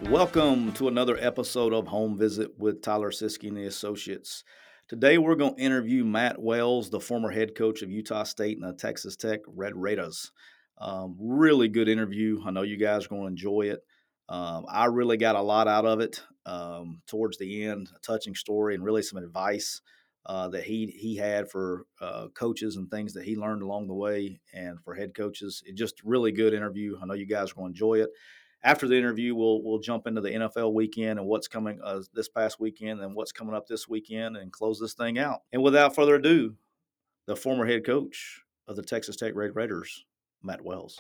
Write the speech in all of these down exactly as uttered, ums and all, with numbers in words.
Welcome to another episode of Home Visit with Tyler Siskey and the Associates. Today we're going to interview Matt Wells, the former head coach of Utah State and the Texas Tech Red Raiders. Um, really good interview. I know you guys are going to enjoy it. Um, I really got a lot out of it um, towards the end, a touching story and really some advice uh, that he he had for uh, coaches and things that he learned along the way and for head coaches. It just really good interview. I know you guys are going to enjoy it. After the interview, we'll we'll jump into the N F L weekend and what's coming uh, this past weekend and what's coming up this weekend and close this thing out. And without further ado, the former head coach of the Texas Tech Red Raiders, Matt Wells.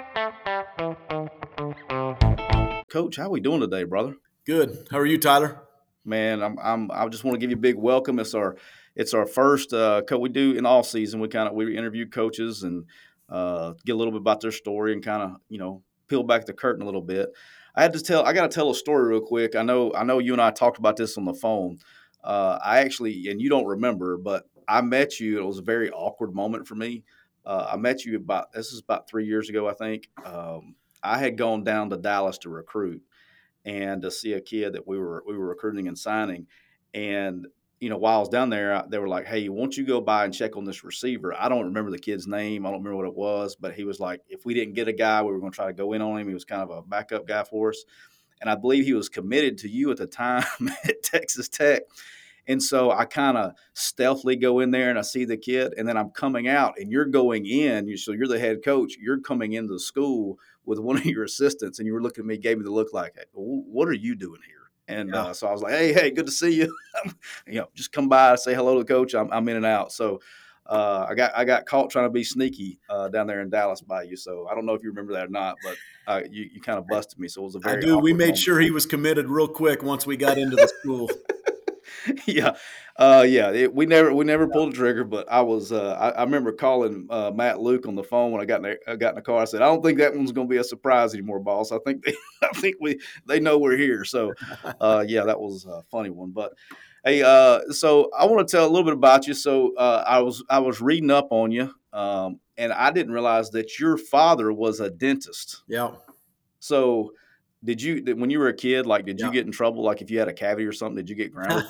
Coach, how we doing today, brother? Good. How are you, Tyler? Man, I'm I'm I just want to give you a big welcome. It's our it's our first uh, co- we do in all season. We kind of we interview coaches and uh, get a little bit about their story and kind of you know peel back the curtain a little bit. I had to tell I got to tell a story real quick. I know I know you and I talked about this on the phone. Uh, I actually and you don't remember, but I met you. It was a very awkward moment for me. Uh, I met you about this is about three years ago, I think. Um, I had gone down to Dallas to recruit and to see a kid that we were we were recruiting and signing. And you know, while I was down there, they were like, "Hey, won't you go by and check on this receiver?" I don't remember the kid's name. I don't remember what it was, but he was like, if we didn't get a guy, we were going to try to go in on him. He was kind of a backup guy for us, and I believe he was committed to you at the time at Texas Tech. And so I kind of stealthily go in there and I see the kid, and then I'm coming out, and you're going in. You, so you're the head coach. You're coming into the school with one of your assistants, and you were looking at me, gave me the look like, hey, what are you doing here? And Yeah. uh, so I was like, hey, hey, good to see you. you know, just come by, say hello to the coach. I'm, I'm in and out. So uh, I got I got caught trying to be sneaky uh, down there in Dallas by you. So I don't know if you remember that or not, but uh, you, you kind of busted me. So it was a I very do. We awkward made moment. sure he was committed real quick once we got into the school. yeah, uh, yeah. It, we never we never pulled the trigger, but I was uh, I, I remember calling uh, Matt Luke on the phone when I got in the, I got in the car. I said, I don't think that one's going to be a surprise anymore, boss. I think they I think we they know we're here. So, uh, yeah, that was a funny one. But hey, uh, so I want to tell a little bit about you. So uh, I was I was reading up on you, um, and I didn't realize that your father was a dentist. Yeah. So. Did you when you were a kid? Like, did you Yeah. get in trouble? Like, if you had a cavity or something, did you get grounded?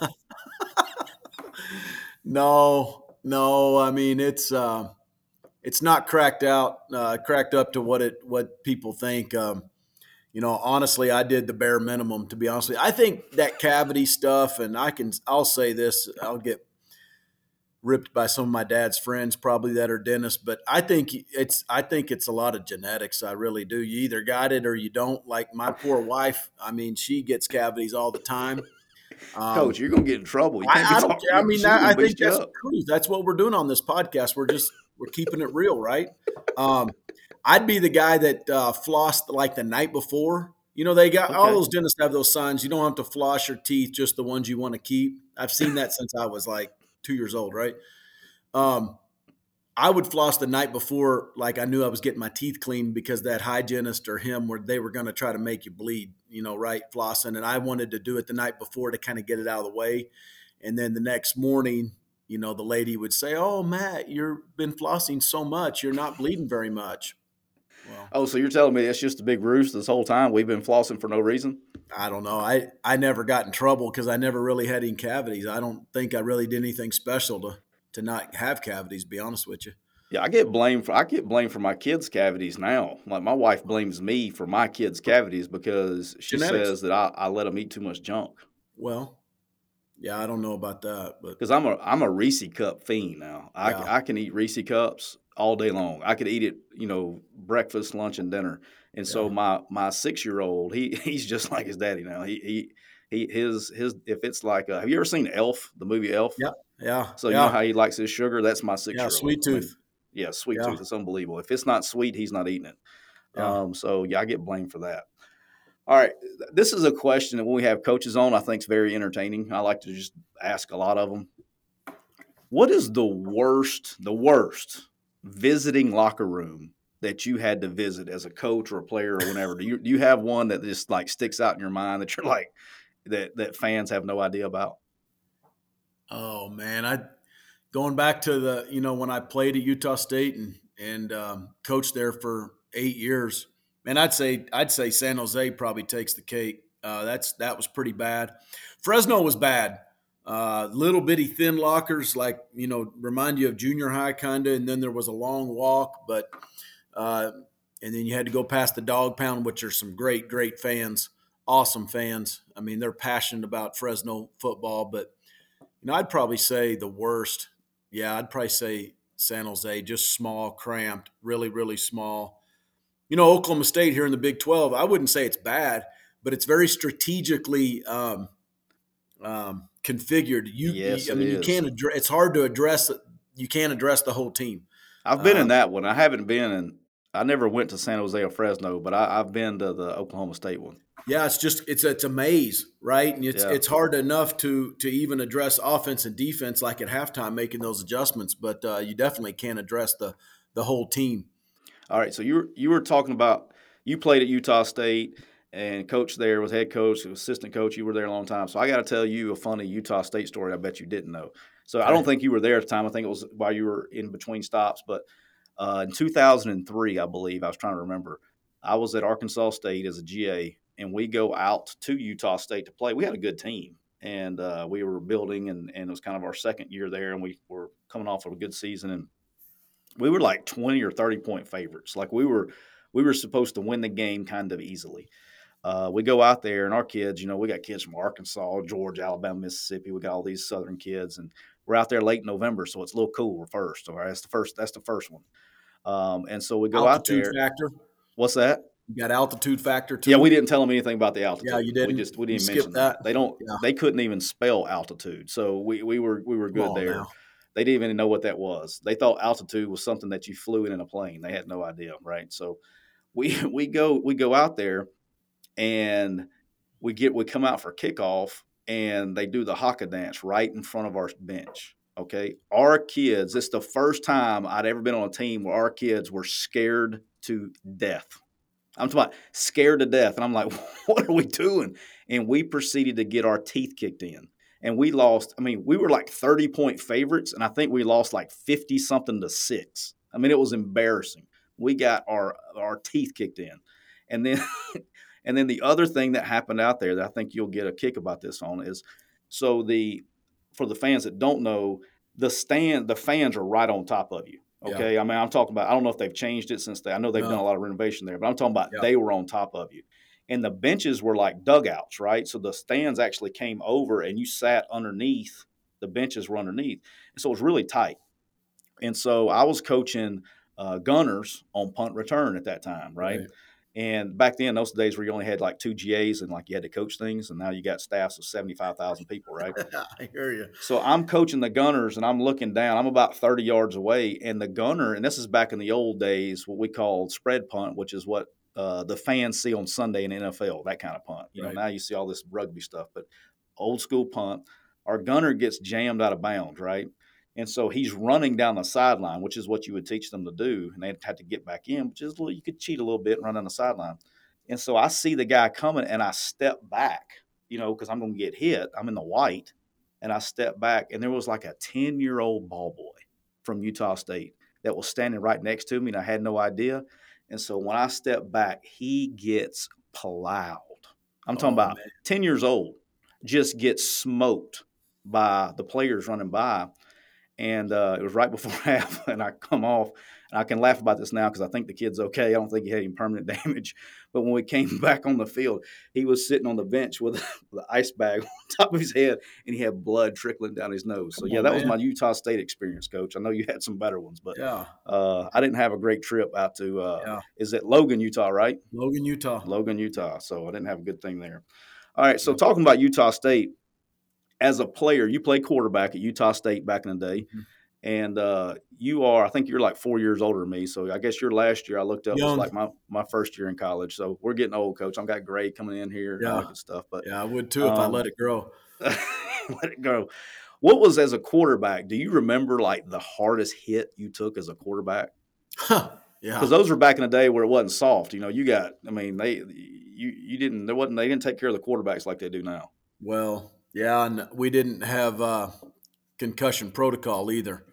no, no. I mean, it's uh, it's not cracked out, uh, cracked up to what it what people think. Um, you know, honestly, I did the bare minimum. To be honest with you, I think that cavity stuff, and I can, I'll say this, I'll get ripped by some of my dad's friends probably that are dentists, but I think it's I think it's a lot of genetics. I really do. You either got it or you don't. Like my poor wife, I mean, she gets cavities all the time. Um, Coach, you're gonna get in trouble. You can't I, be I don't talking. care. I mean, She's I, gonna I think beat you that's the up. truth. That's what we're doing on this podcast. We're just we're keeping it real, right? Um, I'd be the guy that uh, flossed like the night before. You know, they got all Okay. those dentists have those signs. You don't have to floss your teeth, just the ones you want to keep. I've seen that since I was like two years old, right? Um, I would floss the night before, like I knew I was getting my teeth cleaned because that hygienist or him were they were going to try to make you bleed, you know, right? Flossing, and I wanted to do it the night before to kind of get it out of the way, and then the next morning, you know, the lady would say, "Oh, Matt, you've been flossing so much, you're not bleeding very much." Well, Oh, so you're telling me it's just a big ruse this whole time? We've been flossing for no reason? I don't know. I I never got in trouble because I never really had any cavities. I don't think I really did anything special to to not have cavities. To be honest with you. Yeah, I get blamed for I get blamed for my kids' cavities now. Like my wife blames me for my kids' cavities because she Genetics. says that I, I let them eat too much junk. Well, yeah, I don't know about that, but Because I'm a I'm a Reese cup fiend now. I, yeah, I can eat Reese cups all day long. I could eat it, you know, breakfast, lunch, and dinner. And yeah. so my my six year old, he he's just like his daddy now. He he he his his if it's like uh have you ever seen Elf, the movie Elf? Yeah, yeah, So you know yeah, how he likes his sugar? That's my six yeah. year old. Sweet I mean, tooth. yeah, sweet Yeah, tooth. It's unbelievable. If it's not sweet, he's not eating it. yeah. Um, so yeah, I get blamed for that. All right, this is a question that when we have coaches on, I think is very entertaining. I like to just ask a lot of them. What is the worst, the worst visiting locker room that you had to visit as a coach or a player or whenever? Do you do you have one that just like sticks out in your mind that you're like that that fans have no idea about? Oh man, I going back to the you know when I played at Utah State and and um, coached there for eight years. Man, I'd say I'd say San Jose probably takes the cake. Uh, that's that was pretty bad. Fresno was bad. Uh, little bitty thin lockers, like you know, remind you of junior high kind of, and then there was a long walk, but uh, and then you had to go past the dog pound, which are some great, great fans, awesome fans. I mean, they're passionate about Fresno football, but you know, I'd probably say the worst. Yeah, I'd probably say San Jose, just small, cramped, really, really small. You know, Oklahoma State here in the Big twelve, I wouldn't say it's bad, but it's very strategically um, um, configured. You, Yes, you, I it mean, you is. can't address. It's hard to address. You can't address the whole team. I've been in Um, that one. I haven't been in. I never went to San Jose or Fresno, but I, I've been to the Oklahoma State one. yeah, it's just it's it's a maze, right? And it's Yeah. it's hard enough to to even address offense and defense like at halftime, making those adjustments. But uh, you definitely can't address the the whole team. All right. So you were you were talking about you played at Utah State and coach there was head coach, assistant coach. You were there a long time. So I got to tell you a funny Utah State story. I bet you didn't know. So I don't Okay. think you were there at the time. I think it was while you were in between stops. But uh, in two thousand three, I believe I was trying to remember. I was at Arkansas State as a G A, and we go out to Utah State to play. We had a good team, and uh, we were building, and, and it was kind of our second year there, and we were coming off of a good season, and we were like twenty or thirty point favorites. Like we were we were supposed to win the game kind of easily. Uh, we go out there and our kids, you know, we got kids from Arkansas, Georgia, Alabama, Mississippi. We got all these Southern kids, and we're out there late November, so it's a little cooler first. All right, that's the first. That's the first one. Um, and so we go out Altitude there. factor. What's that? You got altitude factor Yeah, we too. didn't tell them anything about the Yeah, altitude. you We didn't. just we You didn't skipped mention that. that. They don't. Yeah. They couldn't even spell altitude, so we we were we were Come good on there. now. They didn't even know what that was. They thought altitude was something that you flew in in a plane. They had no idea, right? So we we go we go out there and we get we come out for kickoff and they do the haka dance right in front of our bench. Okay, our kids. It's the first time I'd ever been on a team where our kids were scared to death. I'm talking about scared to death, and I'm like, what are we doing? And we proceeded to get our teeth kicked in, and we lost. I mean, we were like thirty point favorites, and I think we lost like fifty something to six. I mean, it was embarrassing. We got our our teeth kicked in, and then and then the other thing that happened out there that I think you'll get a kick about this on is so the for the fans that don't know, the stand the fans are right on top of you. Yeah. Okay. I mean, I'm talking about I don't know if they've changed it since they I know they've done a No. lot of renovation there, but I'm talking about Yeah. they were on top of you. And the benches were like dugouts, right? So the stands actually came over and you sat underneath, the benches were underneath. And so it was really tight. And so I was coaching uh, gunners on punt return at that time, right? Right. And back then, those days where you only had like two G As and like you had to coach things, and now you got staffs of seventy-five thousand people, right? I hear you. So I'm coaching the gunners and I'm looking down. I'm about thirty yards away, and the gunner, and this is back in the old days, what we called spread punt, which is what uh, the fans see on Sunday in the N F L, that kind of punt. You know, Right. now you see all this rugby stuff, but old school punt. Our gunner gets jammed out of bounds, right? And so he's running down the sideline, which is what you would teach them to do. And they'd have to get back in, which is a little, you could cheat a little bit and run down the sideline. And so I see the guy coming and I step back, you know, because I'm going to get hit. I'm in the white. And I stepped back, and there was like a ten year old ball boy from Utah State that was standing right next to me, and I had no idea. And so when I stepped back, he gets plowed. I'm talking Oh about man. ten years old, just gets smoked by the players running by. And uh, it was right before half, and I come off. And I can laugh about this now because I think the kid's okay. I don't think he had any permanent damage. But when we came back on the field, he was sitting on the bench with, with an ice bag on top of his head, and he had blood trickling down his nose. So, Come yeah, on, that was man. my Utah State experience, Coach. I know you had some better ones, but Yeah. uh, I didn't have a great trip out to uh, Yeah. – is it Logan, Utah, right? Logan, Utah. Logan, Utah. So I didn't have a good thing there. All right, so Yeah. talking about Utah State, as a player, you played quarterback at Utah State back in the day. Mhm. And uh, you are, I think you're like four years older than me. So I guess your last year I looked up was Young. like my, my first year in college. So we're getting old, Coach. I've got grade coming in here and all Yeah. that good stuff. But Yeah, I would too if I um, let it grow. let it go. What was as a quarterback? Do you remember like the hardest hit you took as a quarterback? Yeah. Because those were back in the day where it wasn't soft. You know, you got, I mean, they, you, you didn't, there wasn't, they didn't take care of the quarterbacks like they do now. Well, yeah, and we didn't have uh, concussion protocol either,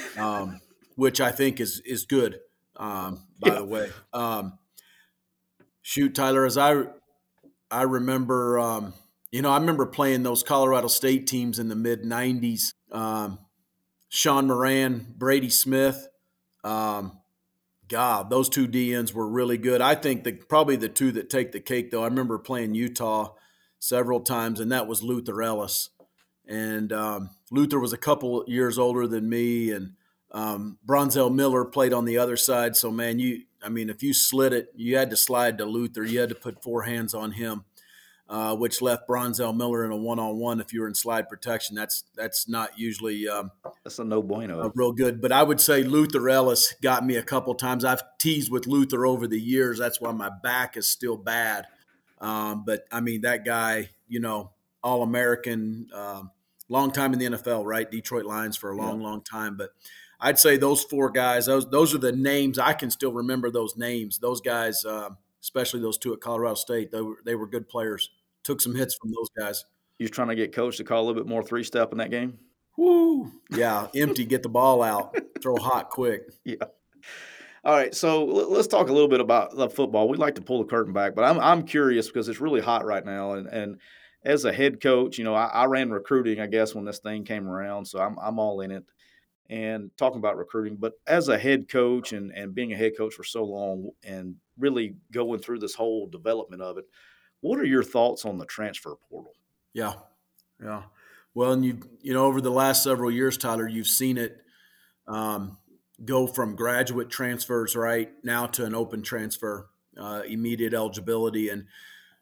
um, which I think is is good. Um, by Yeah. the way, um, shoot, Tyler, as I I remember, um, you know, I remember playing those Colorado State teams in the mid nineties. Um, Sean Moran, Brady Smith. Um, God, those two D Ns were really good. I think the probably the two that take the cake, though. I remember playing Utah several times, and that was Luther Ellis. And um, Luther was a couple years older than me, and um, Bronzell Miller played on the other side. So, man, you, I mean, if you slid it, you had to slide to Luther. You had to put four hands on him, uh, which left Bronzell Miller in a one-on-one. If you were in slide protection, that's that's not usually um, That's a no uh, bueno. real good. But I would say Luther Ellis got me a couple times. I've teased with Luther over the years. That's why my back is still bad. Um, but I mean, that guy, you know, All American, um, long time in the N F L, right? Detroit Lions for a Yeah. long, long time. But I'd say those four guys, those those are the names. I can still remember those names. Those guys, um, especially those two at Colorado State, they were, they were good players. Took some hits from those guys. You was trying to get coach to call a little bit more three step in that game? Woo! Yeah, empty, get the ball out, throw hot, quick. Yeah. All right, so let's talk a little bit about the football. We like to pull the curtain back, but I'm I'm curious because it's really hot right now. And and as a head coach, you know, I, I ran recruiting, I guess, when this thing came around, so I'm I'm all in it. And talking about recruiting, but as a head coach and and being a head coach for so long and really going through this whole development of it, what are your thoughts on the transfer portal? Yeah, yeah. Well, and you you know over the last several years, Tyler, you've seen it um, go from graduate transfers right now to an open transfer, uh, immediate eligibility, and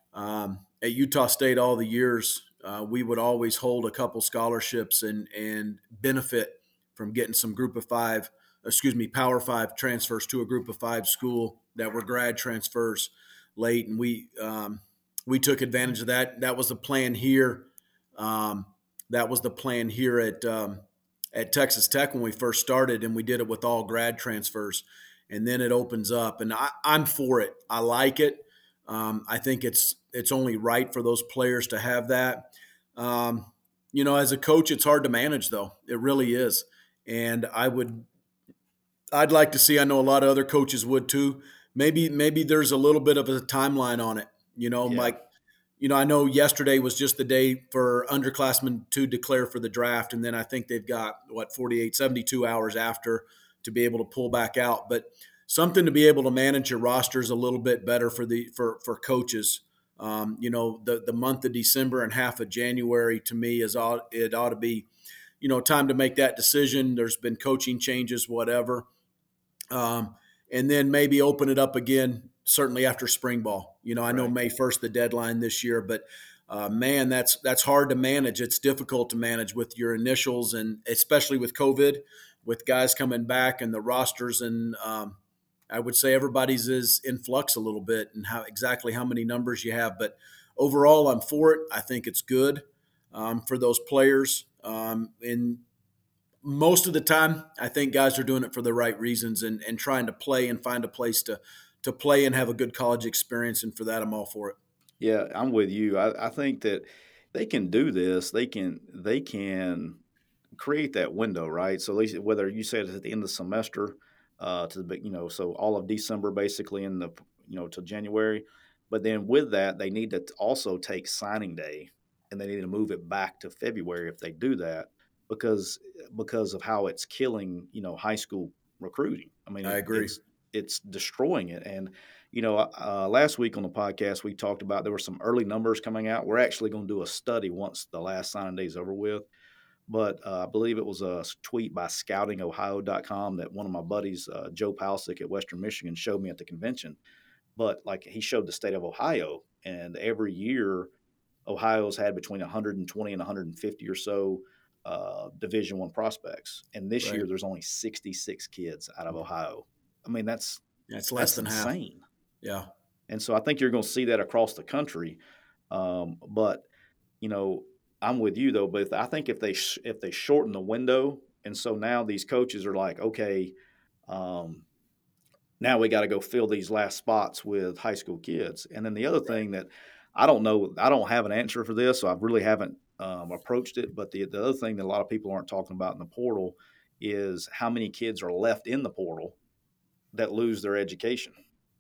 um, at Utah State all the years uh, we would always hold a couple scholarships and and benefit from getting some Group of Five, excuse me, Power Five transfers to a Group of Five school that were grad transfers late, and we um, we took advantage of that. That was the plan here. Um, that was the plan here at um, at Texas Tech when we first started, and we did it with all grad transfers. And then it opens up, and I, I'm for it. I like it. Um, I think it's it's only right for those players to have that. Um, you know, as a coach, it's hard to manage, though. It really is. And I would, I'd like to see. I know a lot of other coaches would too. Maybe maybe there's a little bit of a timeline on it. You know, Yeah. like you know, I know yesterday was just the day for underclassmen to declare for the draft. And then I think they've got, what, forty-eight, seventy-two hours after to be able to pull back out. But something to be able to manage your rosters a little bit better for the for, for coaches. Um, you know, the, the month of December and half of January to me is ought, it ought to be, you know, time to make that decision. There's been coaching changes, whatever. Um, and then maybe open it up again, certainly after spring ball. You know, I know Right. May first the deadline this year, but uh, man, that's that's hard to manage. It's difficult to manage with your initials, and especially with COVID, with guys coming back and the rosters. And um, I would say everybody's is in flux a little bit, and how exactly how many numbers you have. But overall, I'm for it. I think it's good um, for those players. Um, and most of the time, I think guys are doing it for the right reasons and, and trying to play and find a place to to play and have a good college experience. And for that, I'm all for it. Yeah, I'm with you. I, I think that they can do this. They can they can create that window, right? So at least whether you say it's at the end of the semester, uh, to the big, you know, so all of December basically in the you know to January, but then with that they need to also take signing day, and they need to move it back to February if they do that because because of how it's killing you know high school recruiting. I mean, I it, agree. it's it's destroying it, and you know, uh, last week on the podcast we talked about there were some early numbers coming out. We're actually going to do a study once the last signing day is over with, but uh, I believe it was a tweet by scouting ohio dot com that one of my buddies, uh, Joe Palcic at Western Michigan, showed me at the convention. But like he showed the state of Ohio, and every year Ohio's had between one hundred twenty and one hundred fifty or so uh, Division One prospects, and this Right. year there's only sixty-six kids out of Ohio. I mean, that's Yeah, it's less that's than half. insane. Yeah. And so I think you're going to see that across the country. Um, but you know, I'm with you though. But if, I think if they sh- if they shorten the window, and so now these coaches are like, okay, um, now we got to go fill these last spots with high school kids. And then the other Right. thing that I don't know, I don't have an answer for this, so I really haven't um, approached it. But the the other thing that a lot of people aren't talking about in the portal is how many kids are left in the portal that lose their education.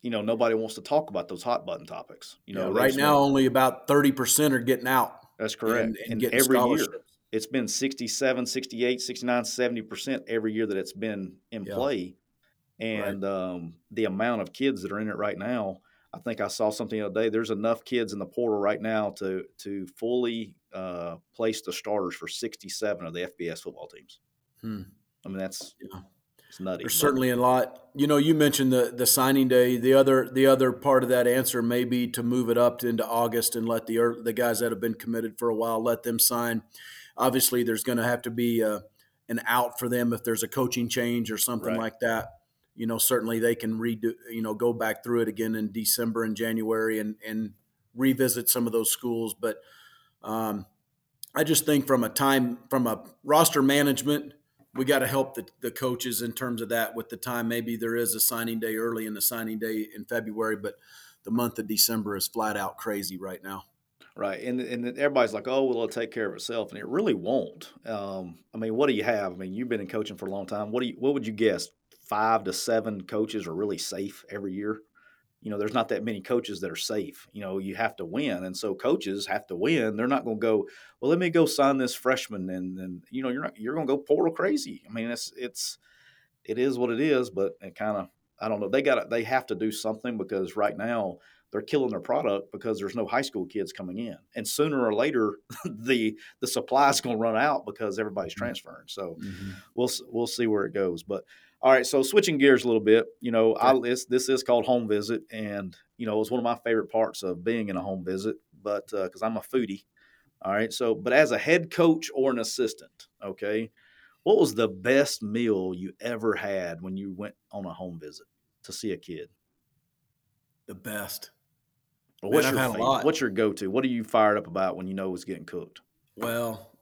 you know, nobody wants to talk about those hot button topics. You Yeah, know, they right just now want. only about thirty percent are getting out That's and correct. and And getting every year, scholarships. it's been sixty-seven, sixty-eight, sixty-nine, seventy percent every year that it's been in Yeah, play. right. And um, the amount of kids that are in it right now, I think I saw something the other day. There's enough kids in the portal right now to to fully uh, place the starters for sixty-seven of the F B S football teams. Hmm. I mean, that's Yeah. it's nutty, There's but certainly a lot. You know, you mentioned the the signing day. The other the other part of that answer may be to move it up into August and let the ear- the guys that have been committed for a while let them sign. Obviously, there's going to have to be a, an out for them if there's a coaching change or something right. like that. You know, certainly they can redo. You know, go back through it again in December and January and and revisit some of those schools. But um, I just think from a time from a roster management, we got to help the, the coaches in terms of that with the time. Maybe there is a signing day early and a signing day in February, but the month of December is flat out crazy right now. Right, and and everybody's like, "Oh, well, it'll take care of itself," and it really won't. Um, I mean, what do you have? I mean, you've been in coaching for a long time. What do you? What would you guess? Five to seven coaches are really safe every year. You know, there's not that many coaches that are safe. You know, you have to win, and so coaches have to win. They're not going to go, well, let me go sign this freshman, and then you know, you're not you're going to go portal crazy. I mean, it's it's it is what it is, but it kind of I don't know. They got they have to do something because right now they're killing their product because there's no high school kids coming in, and sooner or later the the supply is going to run out because everybody's transferring. So Mm-hmm. we'll we'll see where it goes. But all right, so switching gears a little bit, you know, Okay. I this, this is called home visit, and you know, it's one of my favorite parts of being in a home visit, but because uh, I'm a foodie. All right, so but as a head coach or an assistant, okay, what was the best meal you ever had when you went on a home visit to see a kid? The best. Or Man, what's I've your had a favorite? lot. What's your go-to? What are you fired up about when you know it's getting cooked? Well,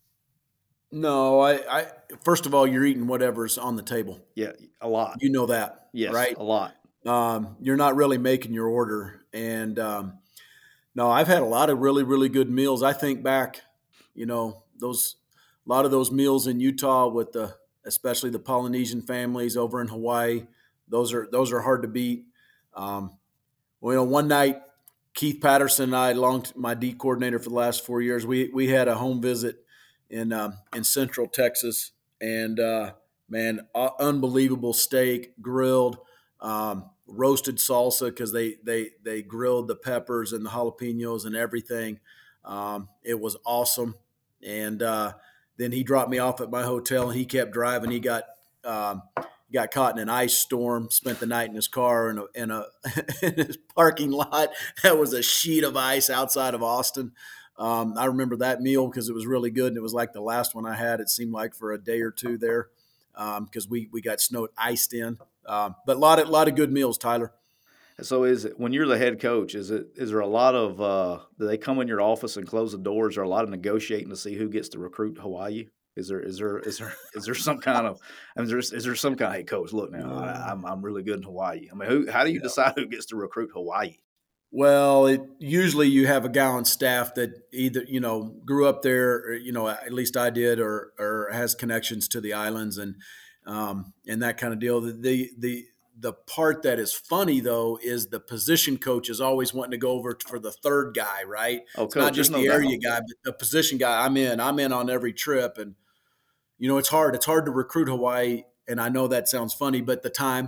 no, I, I first of all, you're eating whatever's on the table. Yeah, a lot. You know that, Yes, right? a lot. Um, you're not really making your order. And um, no, I've had a lot of really, really good meals. I think back, you know, those a lot of those meals in Utah with the especially the Polynesian families over in Hawaii. Those are those are hard to beat. Um, well, you know, one night Keith Patterson and I, long my D coordinator for the last four years, we we had a home visit in um, in Central Texas, and uh, man, uh, unbelievable steak, grilled, um, roasted salsa because they they they grilled the peppers and the jalapenos and everything. Um, it was awesome, and uh, then he dropped me off at my hotel, and he kept driving. He got um, got caught in an ice storm, spent the night in his car in a, in a in his parking lot that was a sheet of ice outside of Austin. Um, I remember that meal because it was really good, and it was like the last one I had. It seemed like for a day or two there because um, we we got snowed iced in. Um, but a lot of lot of good meals, Tyler. So is it when you're the head coach, is it is there a lot of uh do they come in your office and close the doors or a lot of negotiating to see who gets to recruit Hawaii? Is there is there is there is there some kind of I mean, is there, is there some kind of hey coach, look now, I, Uh, I'm I'm really good in Hawaii. I mean, who how do you yeah. decide who gets to recruit Hawaii? Well, it usually you have a guy on staff that either you know grew up there, or, you know, at least I did, or or has connections to the islands and um, and that kind of deal. The the the part that is funny though is the position coach is always wanting to go over for the third guy, right? Oh, It's not coach, there's just no the area doubt. guy, but the position guy. I'm in. I'm in on every trip, and you know it's hard. It's hard to recruit Hawaii, and I know that sounds funny, but the time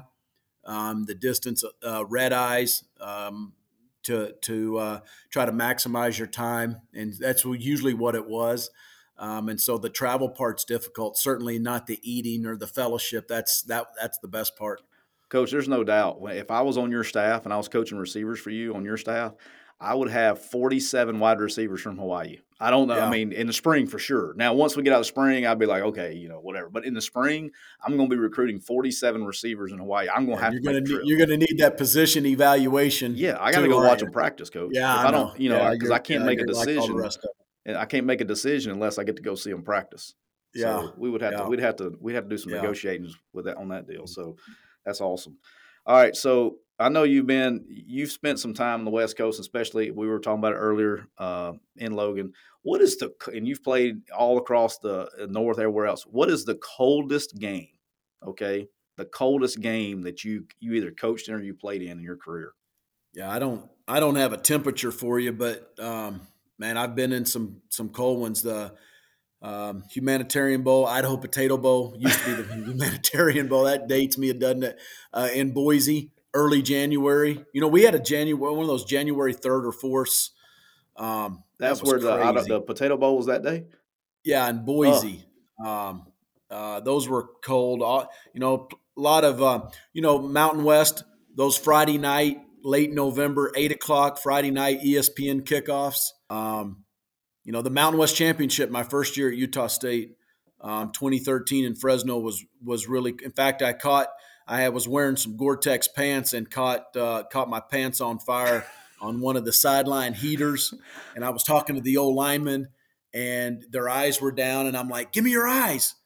um, the distance, uh, red eyes, um, to to uh, try to maximize your time, and that's usually what it was. Um, and so the travel part's difficult. Certainly not the eating or the fellowship. That's that that's the best part. Coach, there's no doubt. If I was on your staff and I was coaching receivers for you on your staff, I would have forty-seven wide receivers from Hawaii. I don't know. I Yeah, mean, in the spring for sure. Now, once we get out of spring, I'd be like, okay, you know, whatever. But in the spring, I'm going to be recruiting forty-seven receivers in Hawaii. I'm going yeah. to have You're to make gonna a need trip. you're gonna need that position evaluation Yeah, I got to too, go aren't watch you? them practice, coach. Yeah, If I I don't, know. you know, Yeah, because you're I can't yeah make a you're like all the decision, rest of them. and I can't make a decision unless I get to go see them practice. Yeah, So we would have to, yeah, we'd have to, we'd have to do some yeah. negotiating with that on that deal. So that's awesome. All right, so I know you've been, you've spent some time on the West Coast, especially we were talking about it earlier uh, in Logan. What is the, and you've played all across the uh, north, everywhere else. What is the coldest game? Okay, the coldest game that you you either coached in or you played in in your career? Yeah, I don't I don't have a temperature for you, but um, man, I've been in some some cold ones. The um, Humanitarian Bowl, Idaho Potato Bowl used to be the Humanitarian Bowl. That dates me, doesn't it? Uh, in Boise, early January. You know, we had a January one of those January third or fourth. Um, that That's was where the Ida- crazy. the Potato Bowl was that day. Yeah, in Oh, Boise. Um, uh, those were cold. All, you know, a lot of uh, you know Mountain West. Those Friday night, late November, eight o'clock Friday night E S P N kickoffs. Um, you know, the Mountain West Championship. My first year at Utah State, um, twenty thirteen in Fresno was was really. In fact, I caught. I was wearing some Gore-Tex pants and caught uh, caught my pants on fire on one of the sideline heaters, and I was talking to the old lineman, and their eyes were down, and I'm like, "Give me your eyes."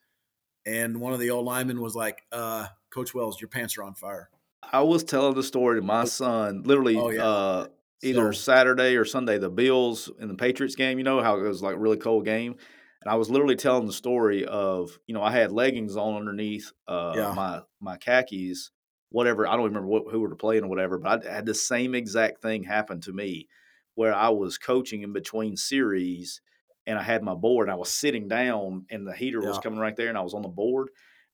And one of the old linemen was like, uh, "Coach Wells, your pants are on fire." I was telling the story to my son literally Oh yeah. uh, either So Saturday or Sunday, the Bills and the Patriots game, you know, how it was like a really cold game. And I was literally telling the story of, you know, I had leggings on underneath uh, yeah, my my khakis, whatever. I don't remember what, who were playing or whatever, but I had the same exact thing happen to me where I was coaching in between series and I had my board and I was sitting down and the heater was yeah, coming right there and I was on the board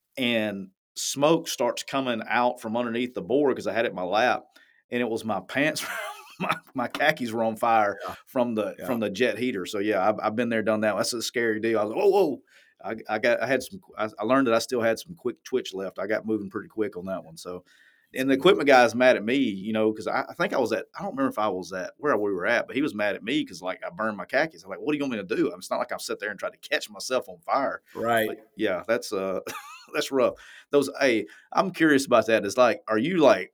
and smoke starts coming out from underneath the board because I had it in my lap, and it was my pants. my, my khakis were on fire yeah, from the yeah. from the jet heater. So yeah, I've, I've been there, done that. That's a scary deal. I was like, whoa, whoa. I, I got I had some. I, I learned that I still had some quick twitch left. I got moving pretty quick on that one. So, and the equipment guy is mad at me, you know, because I, I think I was at. I don't remember if I was at where we were at, but he was mad at me because like I burned my khakis. I'm like, what do you want me to do? I mean, it's not like I've sat there and tried to catch myself on fire. Right. But yeah, that's uh that's rough. Those hey, I'm curious about that. It's like, are you like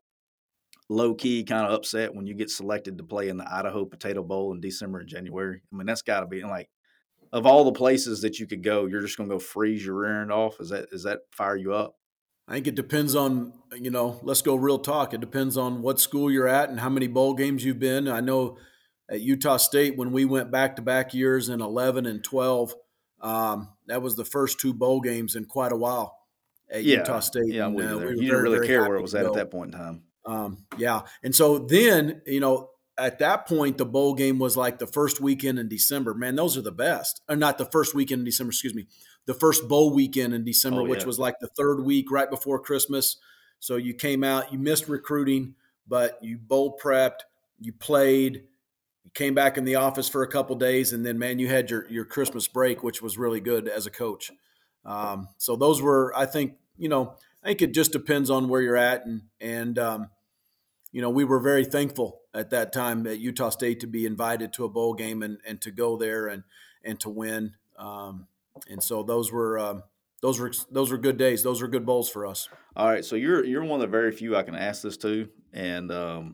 low key kind of upset when you get selected to play in the Idaho Potato Bowl in December and January? I mean, that's got to be like of all the places that you could go, you're just gonna go freeze your rear end off. Is that is that fire you up? I think it depends on, you know, let's go real talk. It depends on what school you're at and how many bowl games you've been. I know at Utah State, when we went back to back years in eleven and twelve, um, that was the first two bowl games in quite a while at Utah Yeah, State. yeah, I'm And with you uh, there. we were You didn't very, really very care where it happy was to at at go. that point in time. Um, yeah. And so then, you know, at that point, the bowl game was like the first weekend in December. Man, those are the best. Or not the first weekend in December, excuse me. The first bowl weekend in December, Oh which yeah, was like the third week right before Christmas. So you came out, you missed recruiting, but you bowl prepped, you played, you came back in the office for a couple days, and then man, you had your your Christmas break, which was really good as a coach. Um, so those were, I think, you know, I think it just depends on where you're at, and and um, you know, we were very thankful at that time at Utah State to be invited to a bowl game and, and to go there and and to win. Um, and so those were um, those were those were good days. Those were good bowls for us. all right. So you're you're one of the very few I can ask this to, and um,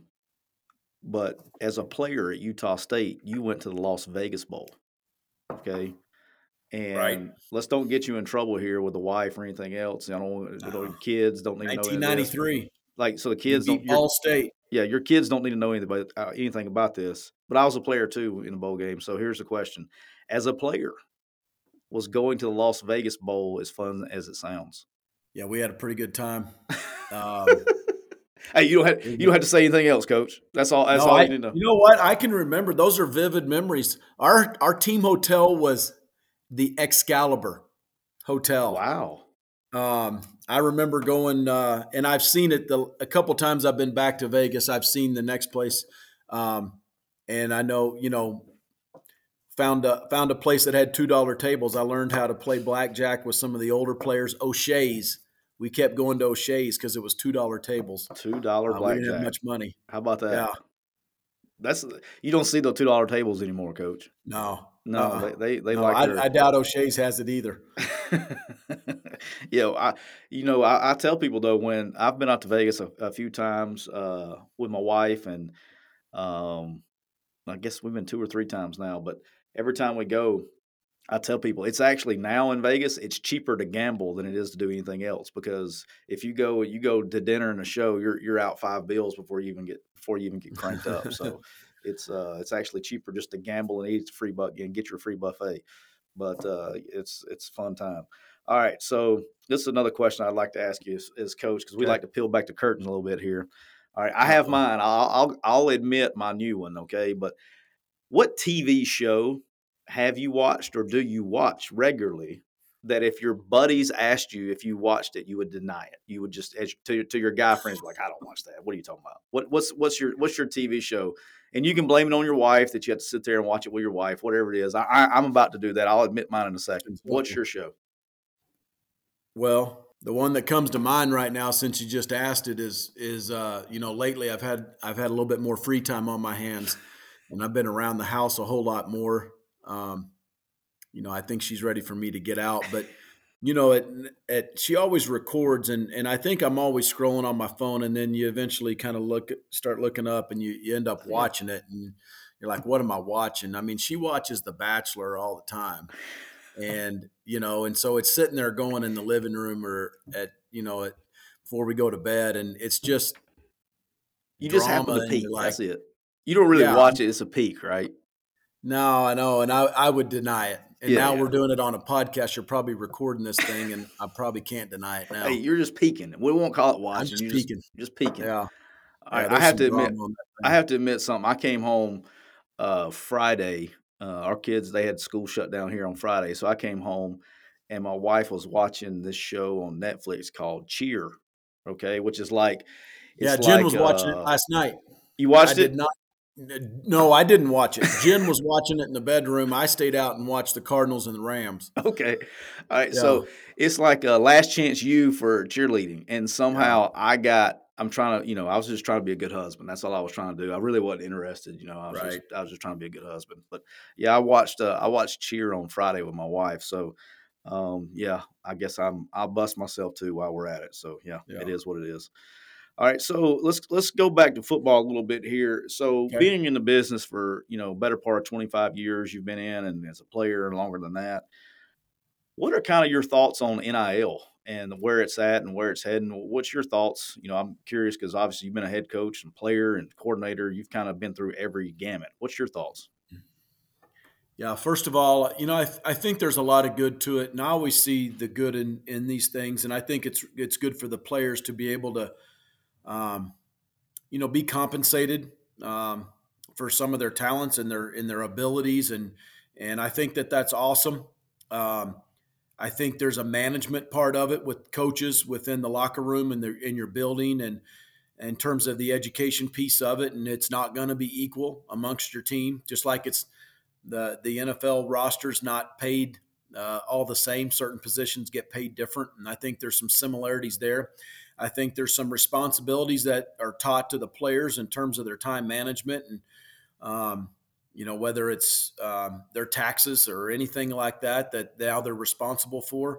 but as a player at Utah State, you went to the Las Vegas Bowl. Okay. Right. And let's don't get you in trouble here with the wife or anything else. I don't, you know, your kids don't need to know any of this. nineteen ninety-three, Like, so the we kids don't. beat Your Ball State. yeah, your kids don't need to know anything about uh, anything about this. But I was a player too in a bowl game. So here's the question: as a player, was going to the Las Vegas Bowl as fun as it sounds? Yeah, we had a pretty good time. Um, Hey, you don't have it you don't have to say anything else, Coach. That's all. That's No, all I. you need to know. You know what? I can remember. Those are vivid memories. Our our team hotel was the Excalibur Hotel. Wow. Um, I remember going, uh, and I've seen it the, a couple times. I've been back to Vegas. I've seen the next place, um, and I know, you know, found a found a place that had two dollar tables. I learned how to play blackjack with some of the older players. O'Shea's. We kept going to O'Shea's because it was two dollar tables. Two dollar Uh, we didn't have blackjack. much money. How about that? Yeah, That's you don't see the two dollar tables anymore, Coach. no, uh, No, uh they they, they no. like I, their I doubt O'Shea's has it either. Yeah, I you know I, I tell people though when I've been out to Vegas a, a few times uh, with my wife and um, I guess we've been two or three times now, but every time we go, I tell people it's actually now in Vegas it's cheaper to gamble than it is to do anything else because if you go you go to dinner and a show you're you're out five bills before you even get before you even get cranked up. So it's uh it's actually cheaper just to gamble and eat a free buck and get your free buffet. But uh, it's it's a fun time. All right. So this is another question I'd like to ask you as, as coach, because we Okay. like to peel back the curtain a little bit here. All right. I have Uh-oh. mine. I'll, I'll, I'll admit my new one. Okay. But what T V show have you watched or do you watch regularly that if your buddies asked you if you watched it, you would deny it? You would just, as, to, your- to your guy friends, be like, I don't watch that. What are you talking about? What, what's, what's your, what's your T V show? And you can blame it on your wife that you have to sit there and watch it with your wife, whatever it is. I, I, I'm about to do that. I'll admit mine in a second. What's your show? Well, the one that comes to mind right now, since you just asked it, is is uh, you know lately I've had I've had a little bit more free time on my hands, and I've been around the house a whole lot more. Um, you know, I think she's ready for me to get out, but you know, at, at she always records, and and I think I'm always scrolling on my phone, and then you eventually kind of look start looking up, and you you end up Yeah. watching it, and you're like, what am I watching? I mean, she watches The Bachelor all the time. And you know, and so it's sitting there going in the living room or at you know at, before we go to bed, and it's just You just happen drama, to and you're peek. like, That's it. You don't really yeah, watch it. It's a peek, right? no, I know, and I I would deny it. And Yeah, now yeah. we're doing it on a podcast. You're probably recording this thing, and I probably can't deny it Hey, now. you're just peeking. We won't call it I'm watching. just You just peeking. just peeking. Yeah, All yeah. right. I There's have some to admit, drama on that I thing. have to admit something. I came home uh, Friday. Uh, our kids, they had school shut down here on Friday, so I came home, and my wife was watching this show on Netflix called Cheer. Okay, which is like, Yeah, it's Jen like was watching it uh, last night. you I watched did it. not. No, I didn't watch it. Jen was watching it in the bedroom. I stayed out and watched the Cardinals and the Rams. Okay. All right. Yeah, So it's like a last chance you for cheerleading. And yeah, somehow I got, I'm trying to, you know, I was just trying to be a good husband. That's all I was trying to do. I really wasn't interested. You know, I was just, right. I was just trying to be a good husband. But yeah, I watched, uh, I watched Cheer on Friday with my wife. So, um, yeah, I guess I'm, I'll bust myself too while we're at it. So yeah, it Yeah. is what it is. All right, so let's let's go back to football a little bit here. So, Okay. being in the business for you know better part of twenty-five years, you've been in, and as a player longer than that. What are kind of your thoughts on N I L and where it's at and where it's heading? What's your thoughts? You know, I'm curious because obviously you've been a head coach and player and coordinator. You've kind of been through every gamut. What's your thoughts? Yeah. First of all, you know, I, th- I think there's a lot of good to it, and I always see the good in, in these things, and I think it's it's good for the players to be able to, um, you know, be compensated um, for some of their talents and their in their abilities, and and I think that that's awesome. Um, I think there's a management part of it with coaches within the locker room and the, in your building, and in terms of the education piece of it, and it's not going to be equal amongst your team, just like it's the the N F L roster's not paid uh, all the same. Certain positions get paid different, and I think there's some similarities there. I think there's some responsibilities that are taught to the players in terms of their time management, and um, you know whether it's um, their taxes or anything like that that now they're responsible for.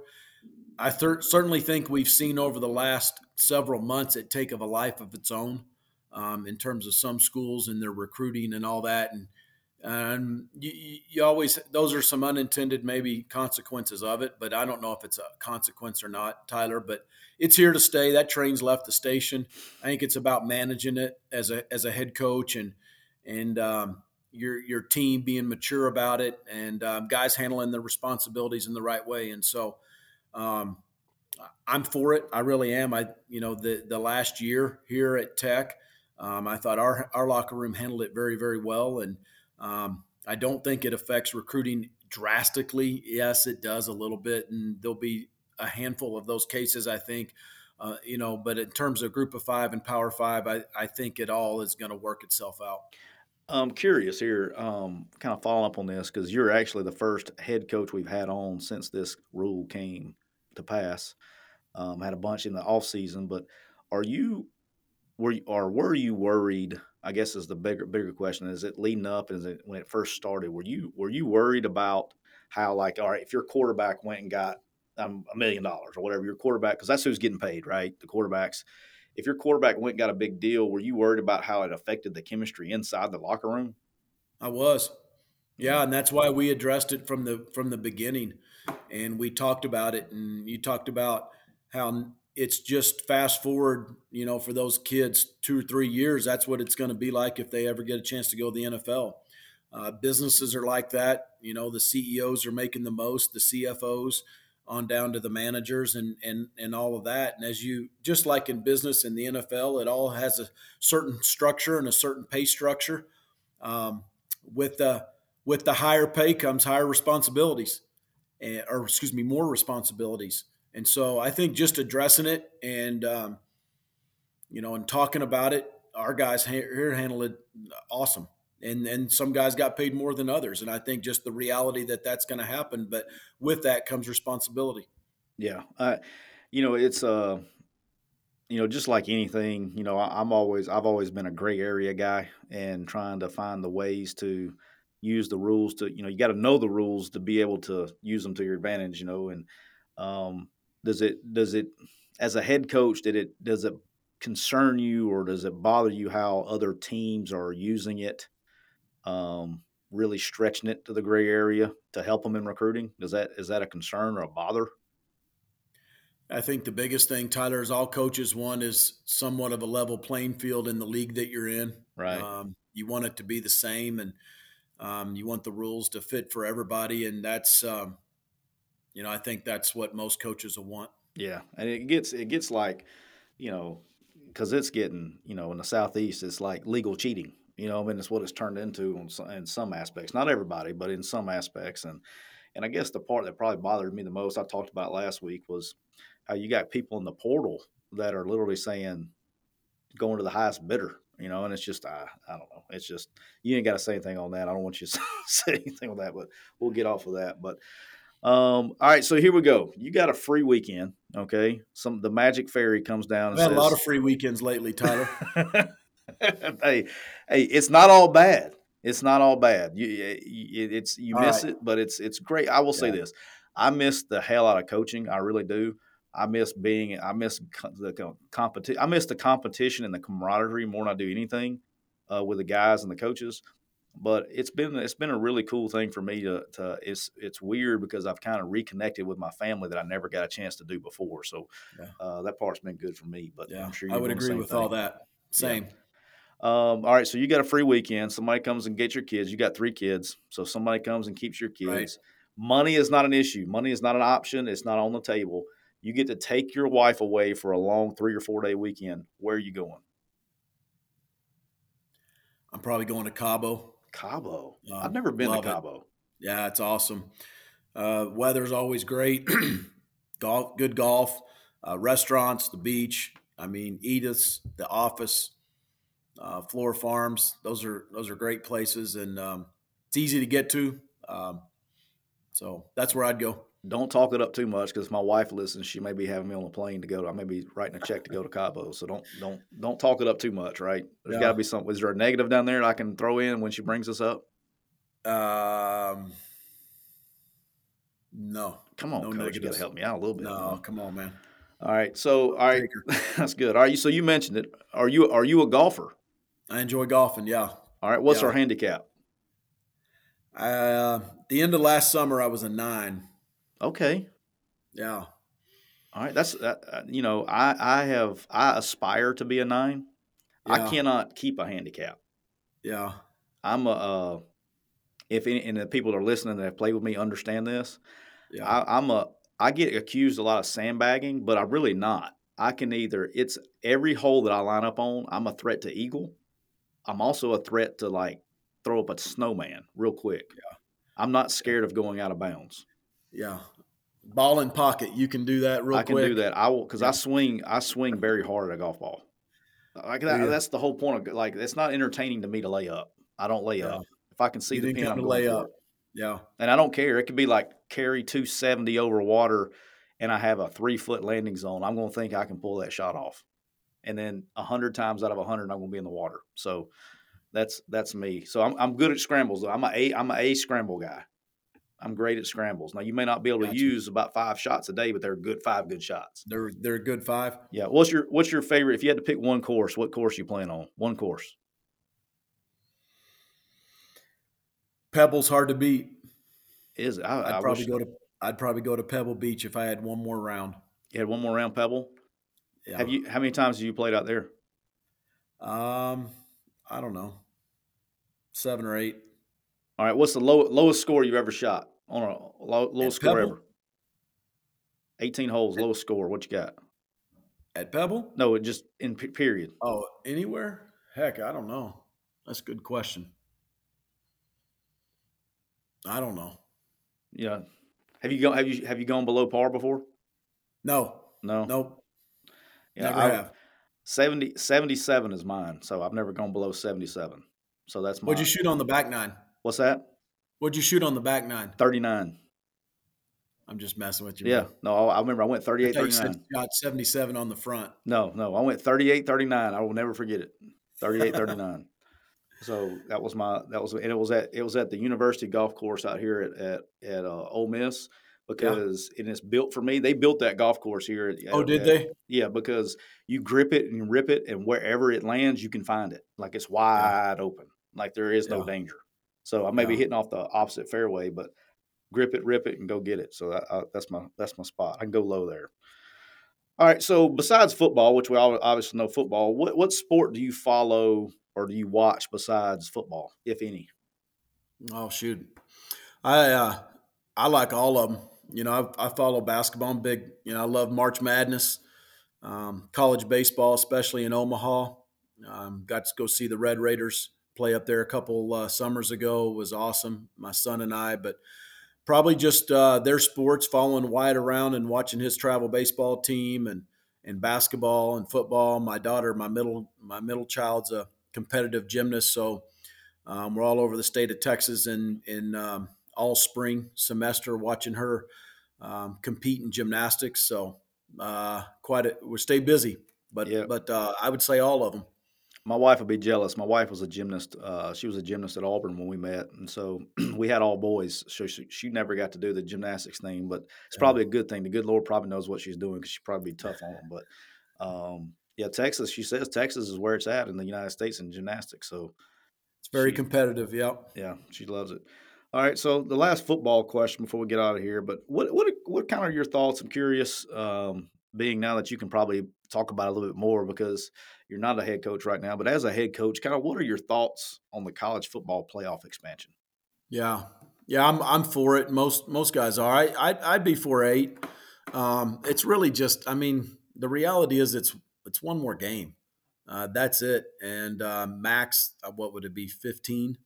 I th- certainly think we've seen over the last several months it take of a life of its own um, in terms of some schools and their recruiting and all that, and and you, you always those are some unintended maybe consequences of it, but I don't know if it's a consequence or not, Tyler. But it's here to stay. That train's left the station. I think it's about managing it as a as a head coach and and um, your your team being mature about it and um, guys handling their responsibilities in the right way. And so um, I'm for it. I really am. I you know the the last year here at Tech, um, I thought our our locker room handled it very very well, and um, I don't think it affects recruiting drastically. Yes, it does a little bit, and there'll be a handful of those cases. I think, uh, you know, but in terms of Group of Five and Power Five, I I think it all is going to work itself out. I'm curious here, um, kind of following up on this because you're actually the first head coach we've had on since this rule came to pass. Um, had a bunch in the off season, but are you were you, or were you worried? I guess is the bigger bigger question. Is it leading up? Is it when it first started? Were you were you worried about how like all right if your quarterback went and got um, a million dollars or whatever your quarterback because that's who's getting paid right the quarterbacks. If your quarterback went and got a big deal, were you worried about how it affected the chemistry inside the locker room? I was. Yeah, Mm. and that's why we addressed it from the from the beginning, and we talked about it. And you talked about how it's just fast forward, you know, for those kids two or three years. That's what it's going to be like if they ever get a chance to go to the N F L. Uh, businesses are like that. You know, the C E Os are making the most. The C F Os on down to the managers and and and all of that. And as you just like in business in the N F L, it all has a certain structure and a certain pay structure. Um, with the with the higher pay comes higher responsibilities, and, or excuse me, more responsibilities. And so I think just addressing it and um, you know and talking about it, our guys here handled it awesome. And and some guys got paid more than others, and I think just the reality that that's going to happen. But with that comes responsibility. Yeah. Uh, you know, it's uh, you know, just like anything, you know, I, I'm always I've always been a gray area guy and trying to find the ways to use the rules to, you know, you got to know the rules to be able to use them to your advantage, you know, and um, does it does it as a head coach, did it does it concern you or does it bother you how other teams are using it, um, really stretching it to the gray area to help them in recruiting? Does that is that a concern or a bother? I think the biggest thing, Tyler, is all coaches want is somewhat of a level playing field in the league that you're in. Right. Um, you want it to be the same, and um, you want the rules to fit for everybody, and that's um, you know I think that's what most coaches will want. Yeah, and it gets it gets like, you know, because it's getting, you know, in the southeast, it's like legal cheating. You know, I mean, it's what it's turned into on some, in some aspects. Not everybody, but in some aspects. And and I guess the part that probably bothered me the most, I talked about last week, was how you got people in the portal that are literally saying going to the highest bidder. You know, and it's just I I don't know. It's just you ain't got to say anything on that. I don't want you to say anything on that, but we'll get off of that. But um, all right, so here we go. You got a free weekend, okay? Some the magic fairy comes down I've and had a lot says, of free weekends lately, Tyler. "Hey, hey, it's not all bad. It's not all bad. You, you it's you All miss right. it, but it's it's great. I will say Yeah. this: I miss the hell out of coaching. I really do. I miss being. I miss co- the competition. I miss the competition and the camaraderie more than I do anything uh, with the guys and the coaches. But it's been it's been a really cool thing for me to to it's it's weird because I've kind of reconnected with my family that I never got a chance to do before. So Yeah. uh, that part's been good for me. But Yeah. I'm sure I you're would doing the agree same with all thing. that. Yeah. Same. Um, all right. So you got a free weekend. Somebody comes and gets your kids. You got three kids. So somebody comes and keeps your Right. kids. Money is not an issue. Money is not an option. It's not on the table. You get to take your wife away for a long three or four day weekend. Where are you going? I'm probably going to Cabo. Cabo. I've Um, never been to love it. Cabo. Yeah, it's awesome. Uh, weather's always great. golf, good golf, uh, restaurants, the beach. I mean, Edith's, the office, uh, Floor Farms. Those are those are great places, and um, it's easy to get to. Um, so that's where I'd go. Don't talk it up too much because my wife listens. She may be having me on a plane to go to. I may be writing a check to go to Cabo. So don't don't don't talk it up too much. Right? There's got to Yeah. be something. Is there a negative down there that I can throw in when she brings us up? Um, no, Come on, no coach. You got to negatives. help me out a little bit, No, man. come on, man. All right. So all right, Take her. that's good. All right. So you mentioned it. Are you are you a golfer? I enjoy golfing. Yeah, All right. What's yeah. our handicap? Uh, the end of last summer, I was a nine. Okay. Yeah, All right. That's that. Uh, you know, I I have I aspire to be a nine. I yeah, cannot keep a handicap. yeah, I'm a uh, if any, and the people that are listening that have played with me understand this. yeah. I, I'm a I get accused a lot of sandbagging, but I'm really not. I can either it's every hole that I line up on. I'm a threat to eagle. I'm also a threat to like throw up a snowman real quick. I'm not scared of going out of bounds. Yeah. Ball in pocket. You can do that real I can do quick. that. I will because I Yeah. swing. I swing very hard at a golf ball. Like Do that, you? that's the whole point of like it's not entertaining to me to lay up. I don't lay Yeah. up. If I can see You the didn't pin, come I'm to going lay for up. it. Yeah. And I don't care. It could be like carry two seventy over water, and I have a three foot landing zone. I'm going to think I can pull that shot off. And then a hundred times out of a hundred, I'm going to be in the water. So that's that's me. So I'm I'm good at scrambles. I'm a a I'm a a scramble guy. I'm great at scrambles. Now you may not be able to Gotcha. use about five shots a day, but they're good five good shots. They're they're a good five. Yeah. What's your what's your favorite? If you had to pick one course, what course you plan on? One course. Pebble's hard to beat. Is it? I, I I'd probably wish go to I'd probably go to Pebble Beach if I had one more round. you had one more round, Pebble. Yeah. Have you? How many times have you played out there? Um, I don't know, seven or eight All right. What's the low, lowest score you ever shot on a low, lowest at score Pebble. ever? eighteen holes, lowest score. What you got? At Pebble? No, it just in p- period. Oh, anywhere? Heck, I don't know. That's a good question. I don't know. Yeah. Have you gone? Have you have you gone below par before? No. No. Nope. Yeah. Never I have. seventy, seventy-seven is mine, so I've never gone below seventy-seven. So that's What'd you my. shoot on the back nine? What's that? What'd you shoot on the back nine? thirty-nine. I'm just messing with you, Yeah. man. No, I remember I went I thirty-eight, thought you said thirty-nine. you shot seventy-seven on the front. No, no, I went thirty-eight, thirty-nine. I will never forget it. thirty-eight, thirty-nine. So that was my that was and it was at it was at the University golf course out here at at, at uh, Ole Miss Yeah. because and it's built for me. They built that golf course here. At, Oh, at, did at- they? yeah, because you grip it and rip it, and wherever it lands, you can find it. Like it's Yeah. wide open. Like there is no Yeah. danger. So I may be Yeah. hitting off the opposite fairway, but grip it, rip it, and go get it. So that, uh, that's my that's my spot. I can go low there. All right. So besides football, which we all obviously know football, what what sport do you follow or do you watch besides football, if any? Oh, shoot. I uh, I like all of them. You know, I, I follow basketball. I'm big. You know, I love March Madness, um, college baseball, especially in Omaha. Um, got to go see the Red Raiders play up there a couple uh, summers ago. It was awesome. My son and I, but probably just uh, their sports, following Wyatt around and watching his travel baseball team and and basketball and football. My daughter, my middle my middle child's a competitive gymnast, so um, we're all over the state of Texas in in um, all spring semester watching her um, compete in gymnastics. So uh, quite a, we stay busy, but Yeah. but uh, I would say all of them. My wife would be jealous. My wife was a gymnast. Uh, she was a gymnast at Auburn when we met, and so we had all boys. So she, she never got to do the gymnastics thing, but it's Yeah. probably a good thing. The good Lord probably knows what she's doing because she'd probably be tough on them. But um, yeah, Texas. She says Texas is where it's at in the United States in gymnastics. So It's very she, competitive. Yep. yeah, she loves it. All right, so the last football question before we get out of here, but what what what kind of your thoughts? I'm curious, um, being now that you can probably talk about it a little bit more because you're not a head coach right now, but as a head coach, kind of what are your thoughts on the college football playoff expansion? Yeah, yeah, I'm I'm for it. Most most guys are. I I'd, I'd be for eight. Um, it's really just. I mean, the reality is it's it's one more game. Uh, that's it. And uh, max, uh, what would it be? Fifteen,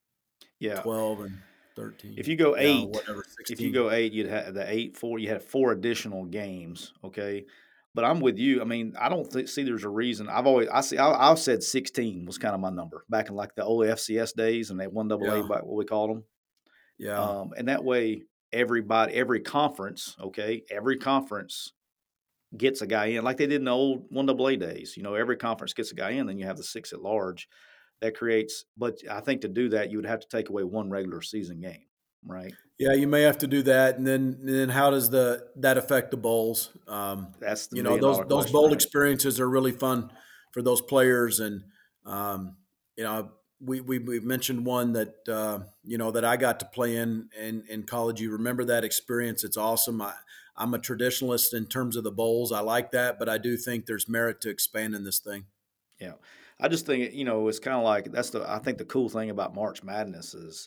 Yeah, twelve, and if thirteen. you go Yeah, eight, whatever. if you Sixteen. go eight, you'd have the eight four. You had four additional games, okay. But I'm with you. I mean, I don't th- see there's a reason. I've always I see. I, I've said sixteen was kind of my number back in like the old F C S days and that one double A, Yeah, back what we called them. yeah, Um, and that way, everybody, every conference, okay, every conference gets a guy in, like they did in the old one double A days. You know, every conference gets a guy in, then you have the six at large. That creates, but I think to do that, you would have to take away one regular season game, right? yeah. You may have to do that, and then and then how does the that affect the bowls? Um, That's the you know, million those dollar those question, bowl right? experiences are really fun for those players, and um, you know, we we we mentioned one that uh, you know that I got to play in, in in college. You remember that experience? It's awesome. I, I'm a traditionalist in terms of the bowls. I like that, but I do think there's merit to expanding this thing. Yeah. I just think, you know, it's kind of like that's the, I think the cool thing about March Madness is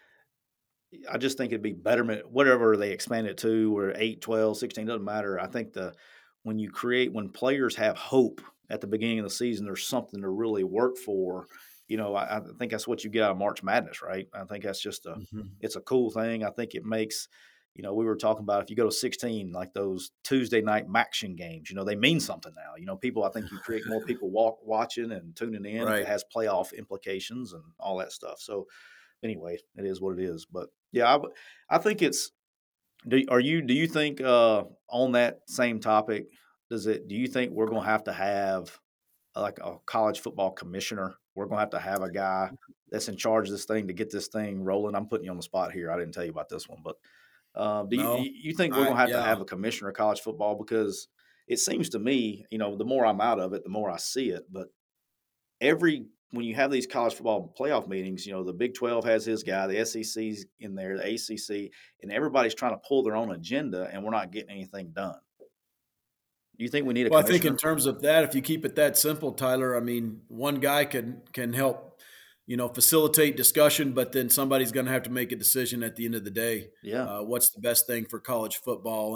I just think it'd be betterment, whatever they expand it to, or eight, twelve, sixteen, doesn't matter. I think the when you create, when players have hope at the beginning of the season, there's something to really work for. You know, I, I think that's what you get out of March Madness, right? I think that's just a, Hmm. it's a cool thing. I think it makes, you know, we were talking about if you go to sixteen, like those Tuesday night Maction games, you know, they mean something now. You know, people, I think you create more people walk, watching and tuning in if it Right. has playoff implications and all that stuff. So, anyway, it is what it is. But yeah, I, I think it's. Do are you? Do you think uh, on that same topic? Does it? Do you think we're going to have to have uh, like a college football commissioner? We're going to have to have a guy that's in charge of this thing to get this thing rolling. I'm putting you on the spot here. I didn't tell you about this one, but uh, do you No. you think we're I going to have to yeah. have a commissioner of college football because it seems to me, you know, the more I'm out of it, the more I see it, but every when you have these college football playoff meetings, you know, the Big twelve has his guy, the S E C's in there, the A C C, and everybody's trying to pull their own agenda, and we're not getting anything done. Do you think we need a Well, I think in commissioner? terms of that, if you keep it that simple, Tyler, I mean, one guy can can help, you know, facilitate discussion, but then somebody's going to have to make a decision at the end of the day. Yeah, Uh, what's the best thing for college football? And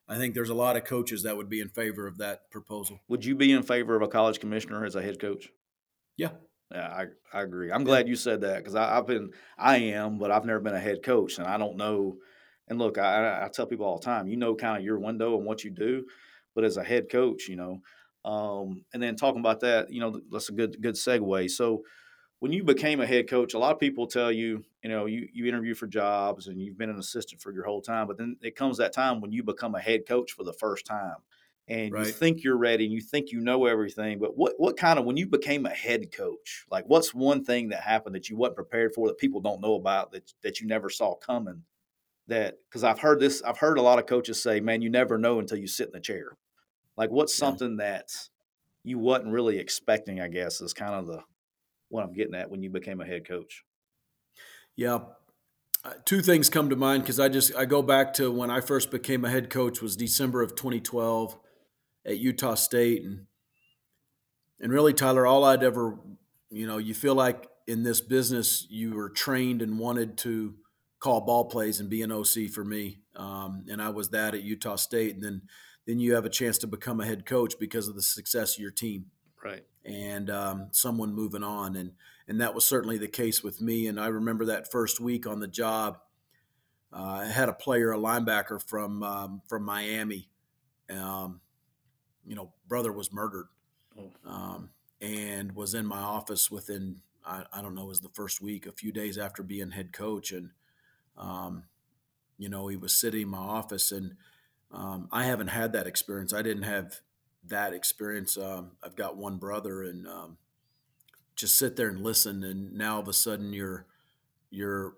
I think there's a lot of coaches that would be in favor of that proposal. Would you be in favor of a college commissioner as a head coach? Yeah. Yeah, I I agree. I'm Yeah. glad you said that because I've been I am, but I've never been a head coach, and I don't know. And look, I, I tell people all the time, you know, kind of your window and what you do, but as a head coach, you know, um, and then talking about that, you know, that's a good good segue. So when you became a head coach, a lot of people tell you, you know, you you interview for jobs and you've been an assistant for your whole time, but then it comes that time when you become a head coach for the first time and you Right. think you're ready and you think you know everything. But what what kind of when you became a head coach, like what's one thing that happened that you wasn't prepared for that people don't know about that that you never saw coming? That because I've heard this, I've heard a lot of coaches say, man, you never know until you sit in the chair. Like what's Yeah. something that you wasn't really expecting, I guess, is kind of the what I'm getting at when you became a head coach. Yeah. Uh, two things come to mind because I just I go back to when I first became a head coach was December of twenty twelve at Utah State, and and really, Tyler, all I'd ever, you know, you feel like in this business you were trained and wanted to call ball plays and be an O C for me, um, and I was that at Utah State, and then then you have a chance to become a head coach because of the success of your team Right. and um, someone moving on, and and that was certainly the case with me. And I remember that first week on the job. Uh, I had a player, a linebacker from um, from Miami. Um, you know, brother was murdered, Oh, um, and was in my office within I, I don't know, it was the first week, a few days after being head coach, and um, you know, he was sitting in my office, and um, I haven't had that experience. I didn't have that experience. Um, I've got one brother, and um, just sit there and listen, and now all of a sudden you're you're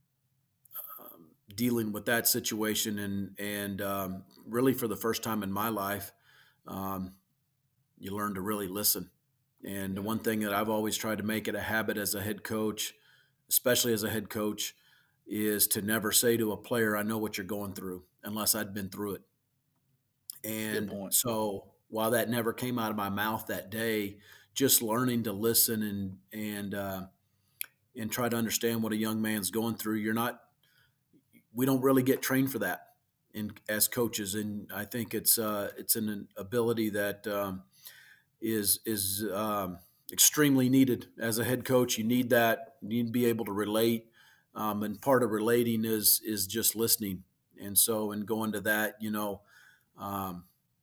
um, dealing with that situation, and and um, really for the first time in my life, um, you learn to really listen. And the yeah. one thing that I've always tried to make it a habit as a head coach, especially as a head coach, is to never say to a player, "I know what you're going through," unless I'd been through it. Good And point. so while that never came out of my mouth that day, just learning to listen and and uh, and try to understand what a young man's going through. You're not we don't really get trained for that in as coaches, and I think it's uh, it's an ability that um, is is um, extremely needed as a head coach. You need that. You need to be able to relate, um, and part of relating is is just listening. And so, in going to that, you know, um,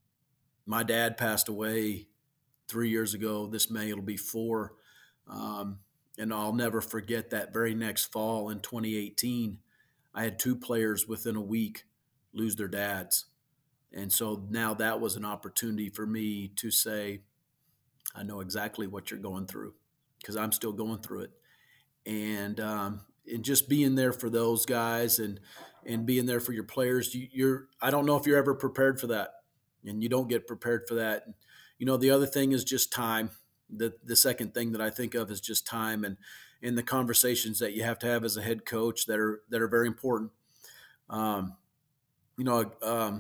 my dad passed away three years ago. This May it'll be four, um, and I'll never forget that very next fall in twenty eighteen. I had two players within a week lose their dads. And so now that was an opportunity for me to say, I know exactly what you're going through because I'm still going through it. And, um, and just being there for those guys and, and being there for your players, you, you're, I don't know if you're ever prepared for that, and you don't get prepared for that. You know, the other thing is just time. The, the second thing that I think of is just time and, and the conversations that you have to have as a head coach that are, that are very important. Um, you know, um,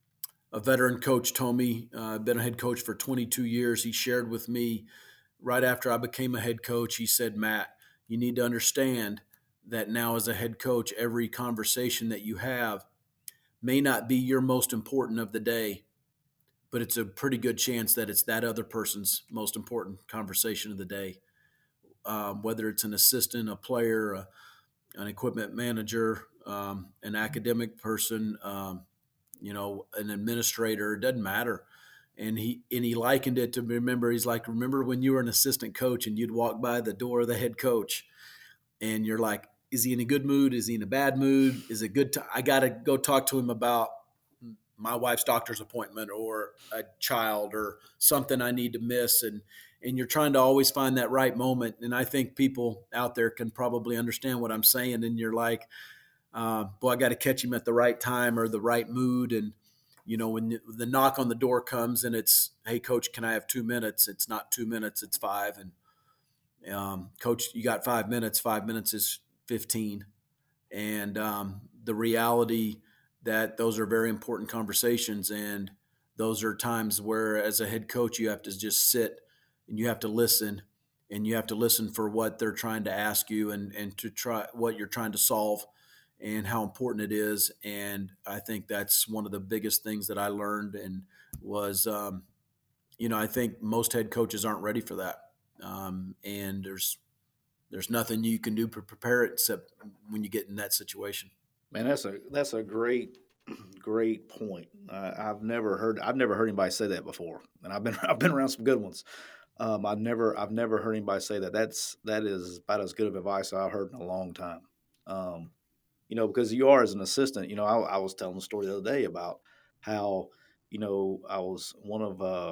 a veteran coach told me, uh, I've been a head coach for twenty-two years. He shared with me right after I became a head coach, he said, Matt, you need to understand that now as a head coach, every conversation that you have may not be your most important of the day, but it's a pretty good chance that it's that other person's most important conversation of the day. Um, whether it's an assistant, a player, a, an equipment manager, um, an academic person, um, you know, an administrator, it doesn't matter. And he and he likened it to remember. He's like, remember when you were an assistant coach and you'd walk by the door of the head coach, and you're like, is he in a good mood? Is he in a bad mood? Is it good? To, I got to go talk to him about my wife's doctor's appointment or a child or something I need to miss. And and you're trying to always find that right moment. And I think people out there can probably understand what I'm saying. And you're like, uh, boy, I got to catch him at the right time or the right mood. And, you know, when the knock on the door comes and it's, hey, coach, can I have two minutes? It's not two minutes, it's five. And, um, coach, you got five minutes. Five minutes is fifteen. And um, the reality that those are very important conversations. And those are times where, as a head coach, you have to just sit and you have to listen and you have to listen for what they're trying to ask you and, and to try what you're trying to solve and how important it is. And I think that's one of the biggest things that I learned and was, um, you know, I think most head coaches aren't ready for that. Um, and there's there's nothing you can do to prepare it except when you get in that situation. Man, that's a that's a great great point. Uh, I've never heard I've never heard anybody say that before, and I've been I've been around some good ones. Um, I've never I've never heard anybody say that. That's that is about as good of advice I've heard in a long time. Um, you know, because you are as an assistant. You know, I, I was telling the story the other day about how you know I was one of uh,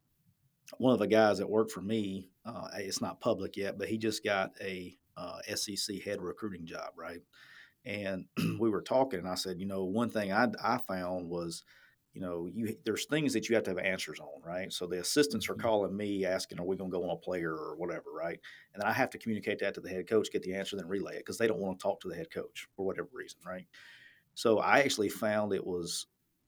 one of the guys that worked for me. Uh, it's not public yet, but he just got a uh, S E C head recruiting job, right? And we were talking, and I said, you know, one thing I I found was, you know, you there's things that you have to have answers on, right? So the assistants are Mhm. calling me asking, are we going to go on a player or whatever, right? And then I have to communicate that to the head coach, get the answer, then relay it because they don't want to talk to the head coach for whatever reason, right? So I actually found it was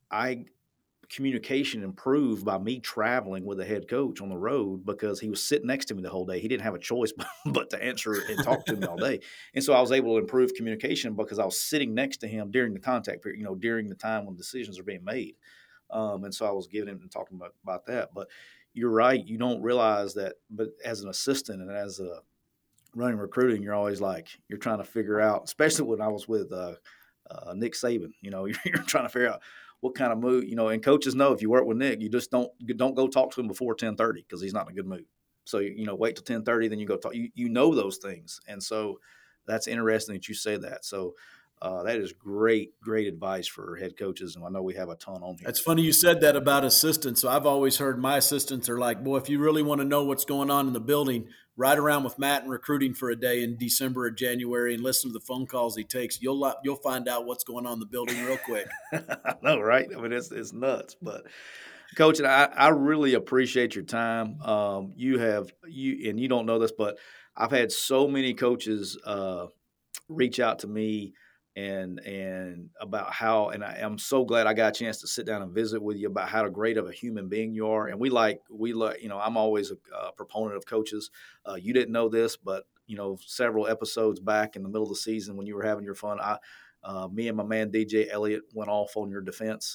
I communication improved by me traveling with the head coach on the road because he was sitting next to me the whole day. He didn't have a choice but, but to answer and talk to me all day. And so I was able to improve communication because I was sitting next to him during the contact period, you know, during the time when decisions are being made. Um, and so I was giving him and talking about, about that. But you're right. You don't realize that, but as an assistant and as a running recruiting, you're always like, you're trying to figure out, especially when I was with uh, uh, Nick Saban, you know, you're, you're trying to figure out what kind of mood, you know, and coaches know if you work with Nick, you just don't, you don't go talk to him before ten thirty because he's not in a good mood. So, you know, wait till ten thirty, then you go talk, you, you know, those things. And so that's interesting that you say that. So uh, that is great, great advice for head coaches. And I know we have a ton on here. That's funny you said that about assistants. So I've always heard my assistants are like, boy, if you really want to know what's going on in the building, ride around with Matt and recruiting for a day in December or January and listen to the phone calls he takes. You'll you'll find out what's going on in the building real quick. I know, right? I mean, it's, it's nuts, but Coach, and I, I really appreciate your time. Um, you have you and you don't know this, but I've had so many coaches uh, reach out to me and and about how, and I, I'm so glad I got a chance to sit down and visit with you about how great of a human being you are. And we like we like you know I'm always a, a proponent of coaches. Uh, you didn't know this, but you know several episodes back in the middle of the season when you were having your fun, I uh, me and my man D J Elliott went off on your defense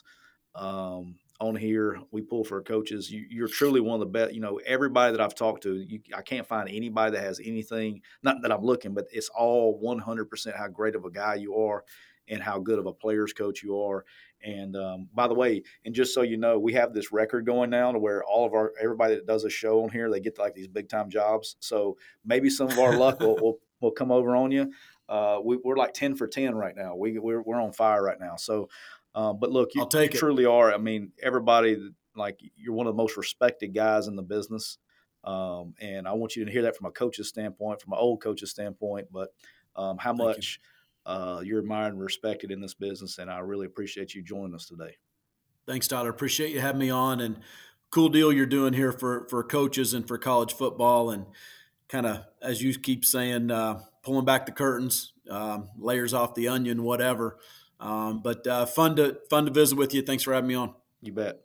um, on here. We pull for coaches. You, you're truly one of the best. You know, everybody that I've talked to, you, I can't find anybody that has anything. Not that I'm looking, but it's all one hundred percent how great of a guy you are, and how good of a players coach you are. And um, by the way, and just so you know, we have this record going now to where all of our everybody that does a show on here, they get to like these big time jobs. So maybe some of our luck will will, will come over on you. Uh, we, we're like ten for ten right now. We we're, we're on fire right now. So um, but look, you, I'll you take it. truly are. I mean, everybody, like, you're one of the most respected guys in the business. Um, and I want you to hear that from a coach's standpoint, from an old coach's standpoint, but um, how Thank you. much uh, you're admired and respected in this business. And I really appreciate you joining us today. Thanks, Tyler. Appreciate you having me on, and cool deal you're doing here for for coaches and for college football, and kind of as you keep saying, uh, pulling back the curtains, um, layers off the onion, whatever. Um, but uh, fun to fun to visit with you. Thanks for having me on. You bet.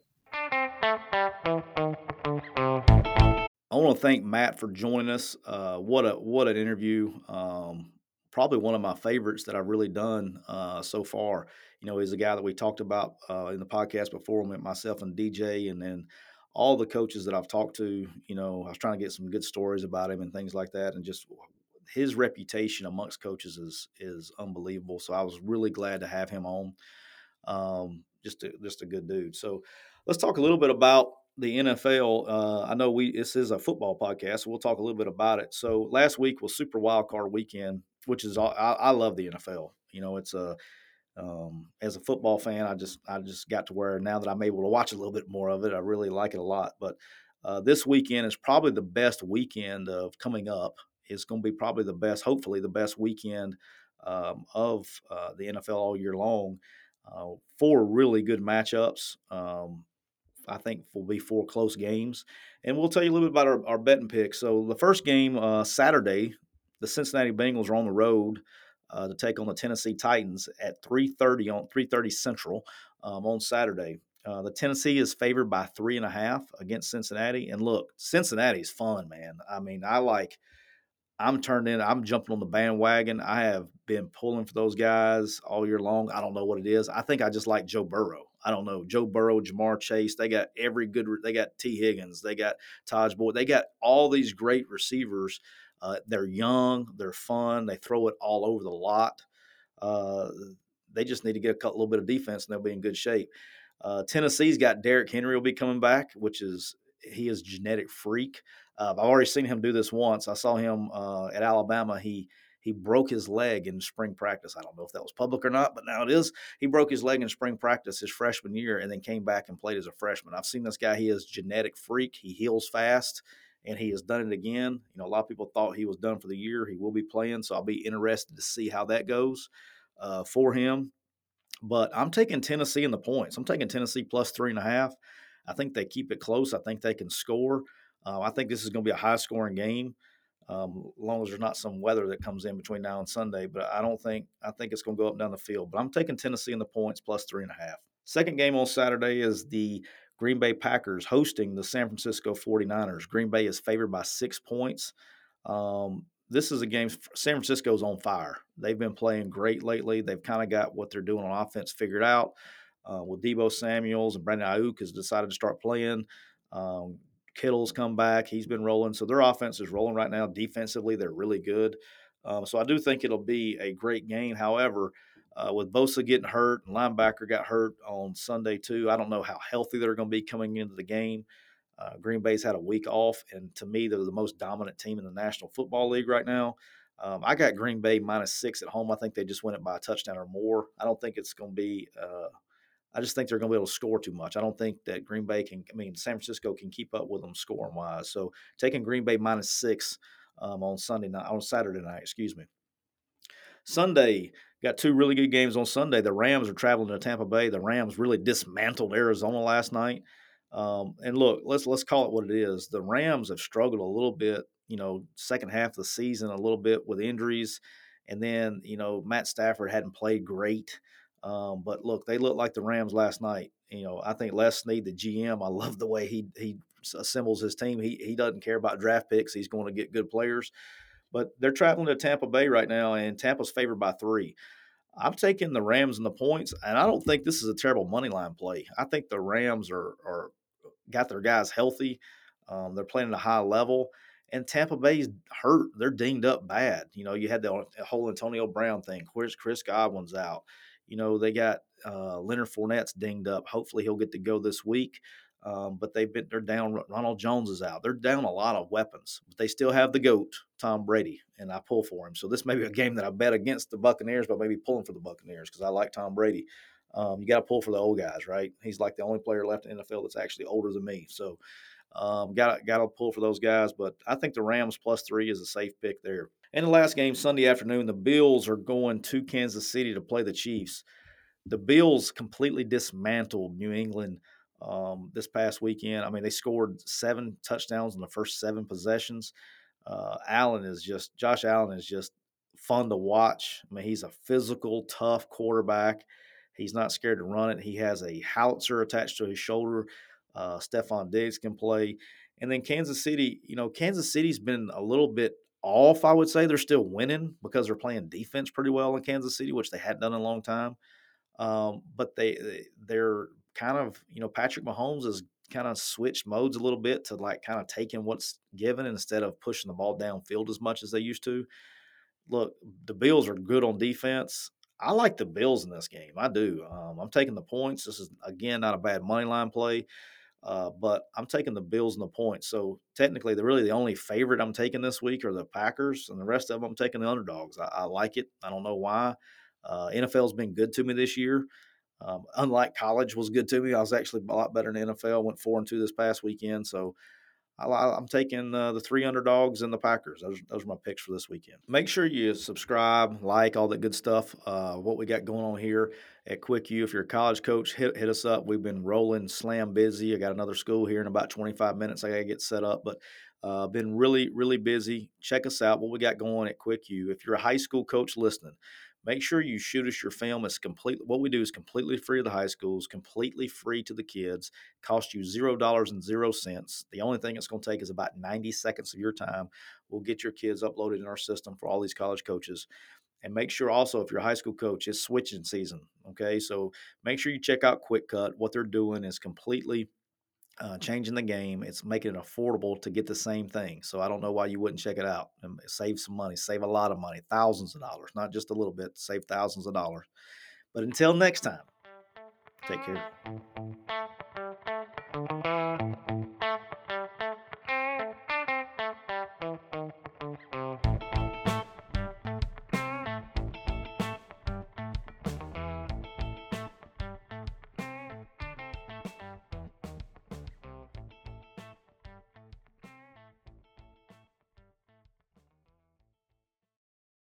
I want to thank Matt for joining us. Uh, what a what an interview! Um, probably one of my favorites that I've really done uh, so far. You know, he's a guy that we talked about uh, in the podcast before, met myself and D J, and then all the coaches that I've talked to. You know, I was trying to get some good stories about him and things like that, and just his reputation amongst coaches is is unbelievable. So I was really glad to have him on. Um, just a, just a good dude. So let's talk a little bit about the N F L. Uh, I know we this is a football podcast, so we'll talk a little bit about it. So last week was Super Wild Card Weekend, which is all, I, I love the N F L. You know, it's a um, as a football fan, I just I just got to where now that I'm able to watch a little bit more of it, I really like it a lot. But uh, this weekend is probably the best weekend of coming up. It's going to be probably the best, hopefully the best weekend um, of uh, the N F L all year long. Uh, four really good matchups. Um, I think will be four close games. And we'll tell you a little bit about our, our betting picks. So the first game uh, Saturday, the Cincinnati Bengals are on the road uh, to take on the Tennessee Titans at three thirty on three thirty Central um, on Saturday. Uh, the Tennessee is favored by three and a half against Cincinnati. And look, Cincinnati's fun, man. I mean, I like I'm turned in. I'm jumping on the bandwagon. I have been pulling for those guys all year long. I don't know what it is. I think I just like Joe Burrow. I don't know. Joe Burrow, Jamar Chase. They got every good. They got T. Higgins. They got Taj Boyd. They got all these great receivers. Uh, they're young. They're fun. They throw it all over the lot. Uh, they just need to get a couple, little bit of defense, and they'll be in good shape. Uh, Tennessee's got Derrick Henry will be coming back, which is he is a genetic freak. Uh, I've already seen him do this once. I saw him uh, at Alabama. He he broke his leg in spring practice. I don't know if that was public or not, but now it is. He broke his leg in spring practice his freshman year, and then came back and played as a freshman. I've seen this guy. He is a genetic freak. He heals fast, and he has done it again. You know, a lot of people thought he was done for the year. He will be playing, so I'll be interested to see how that goes uh, for him. But I'm taking Tennessee in the points. I'm taking Tennessee plus three and a half. I think they keep it close. I think they can score. Uh, I think this is going to be a high scoring game, um, as long as there's not some weather that comes in between now and Sunday. But I don't think I think it's going to go up and down the field. But I'm taking Tennessee in the points plus three and a half. Second game on Saturday is the Green Bay Packers hosting the San Francisco forty-niners. Green Bay is favored by six points. Um, this is a game. San Francisco's on fire. They've been playing great lately. They've kind of got what they're doing on offense figured out. Uh, with Deebo Samuels and Brandon Ayuk has decided to start playing. Um, Kittle's come back. He's been rolling. So their offense is rolling right now. Defensively, they're really good. Um, so I do think it'll be a great game. However, uh, with Bosa getting hurt and linebacker got hurt on Sunday too, I don't know how healthy they're going to be coming into the game. Uh, Green Bay's had a week off, and to me, they're the most dominant team in the National Football League right now. Um, I got Green Bay minus six at home. I think they just win it by a touchdown or more. I don't think it's going to be uh, – I just think they're going to be able to score too much. I don't think that Green Bay can – I mean, San Francisco can keep up with them scoring-wise. So taking Green Bay minus six um, on Sunday night – on Saturday night, excuse me. Sunday, got two really good games on Sunday. The Rams are traveling to Tampa Bay. The Rams really dismantled Arizona last night. Um, and look, let's let's call it what it is. The Rams have struggled a little bit, you know, second half of the season a little bit with injuries, and then you know Matt Stafford hadn't played great. Um, but look, they looked like the Rams last night. You know, I think Les Snead, the G M, I love the way he he assembles his team. He he doesn't care about draft picks. He's going to get good players. But they're traveling to Tampa Bay right now, and Tampa's favored by three. I'm taking the Rams and the points, and I don't think this is a terrible money line play. I think the Rams are are got their guys healthy. Um, they're playing at a high level, and Tampa Bay's hurt. They're dinged up bad. You know, you had the whole Antonio Brown thing. Where's Chris Godwin's out? You know, they got uh, Leonard Fournette's dinged up. Hopefully, he'll get to go this week. Um, but they've been they're down. Ronald Jones is out. They're down a lot of weapons, but they still have the GOAT, Tom Brady, and I pull for him. So this may be a game that I bet against the Buccaneers, but maybe pulling for the Buccaneers because I like Tom Brady. Um, you got to pull for the old guys, right? He's like the only player left in the N F L that's actually older than me. So um, got got to pull for those guys. But I think the Rams plus three is a safe pick there. And the last game Sunday afternoon, the Bills are going to Kansas City to play the Chiefs. The Bills completely dismantled New England um, this past weekend. I mean, they scored seven touchdowns in the first seven possessions. Uh, Allen is just Josh Allen is just fun to watch. I mean, he's a physical, tough quarterback. He's not scared to run it. He has a howitzer attached to his shoulder. Uh, Stephon Diggs can play. And then Kansas City, you know, Kansas City's been a little bit off, I would say. They're still winning because they're playing defense pretty well in Kansas City, which they hadn't done in a long time. Um, but they they're kind of, you know, Patrick Mahomes has kind of switched modes a little bit to like kind of taking what's given instead of pushing the ball downfield as much as they used to. Look, the Bills are good on defense. I like the Bills in this game. I do. Um, I'm taking the points. This is again not a bad money line play, uh, but I'm taking the Bills and the points. So technically, the really the only favorite I'm taking this week are the Packers, and the rest of them I'm taking the underdogs. I, I like it. I don't know why. Uh, N F L's been good to me this year. Um, unlike college was good to me. I was actually a lot better in the N F L. Went four and two this past weekend. So I, I'm taking uh, the three underdogs and the Packers. Those, those are my picks for this weekend. Make sure you subscribe, like, all that good stuff. Uh, what we got going on here at Quick U. If you're a college coach, hit hit us up. We've been rolling, slam busy. I got another school here in about twenty-five minutes. I got to get set up, but uh, been really, really busy. Check us out. What we got going at Quick U. If you're a high school coach listening, Make sure you shoot us your film. It's complete. What we do is completely free to the high schools, completely free to the kids. Cost you zero dollars and zero cents. The only thing it's going to take is about ninety seconds of your time. We'll get your kids uploaded in our system for all these college coaches. And make sure also, if you're a high school coach, it's switching season. Okay, so make sure you check out Quick Cut. What they're doing is completely uh, changing the game. It's making it affordable to get the same thing. So I don't know why you wouldn't check it out and save some money, save a lot of money, thousands of dollars, not just a little bit, save thousands of dollars. But until next time, take care.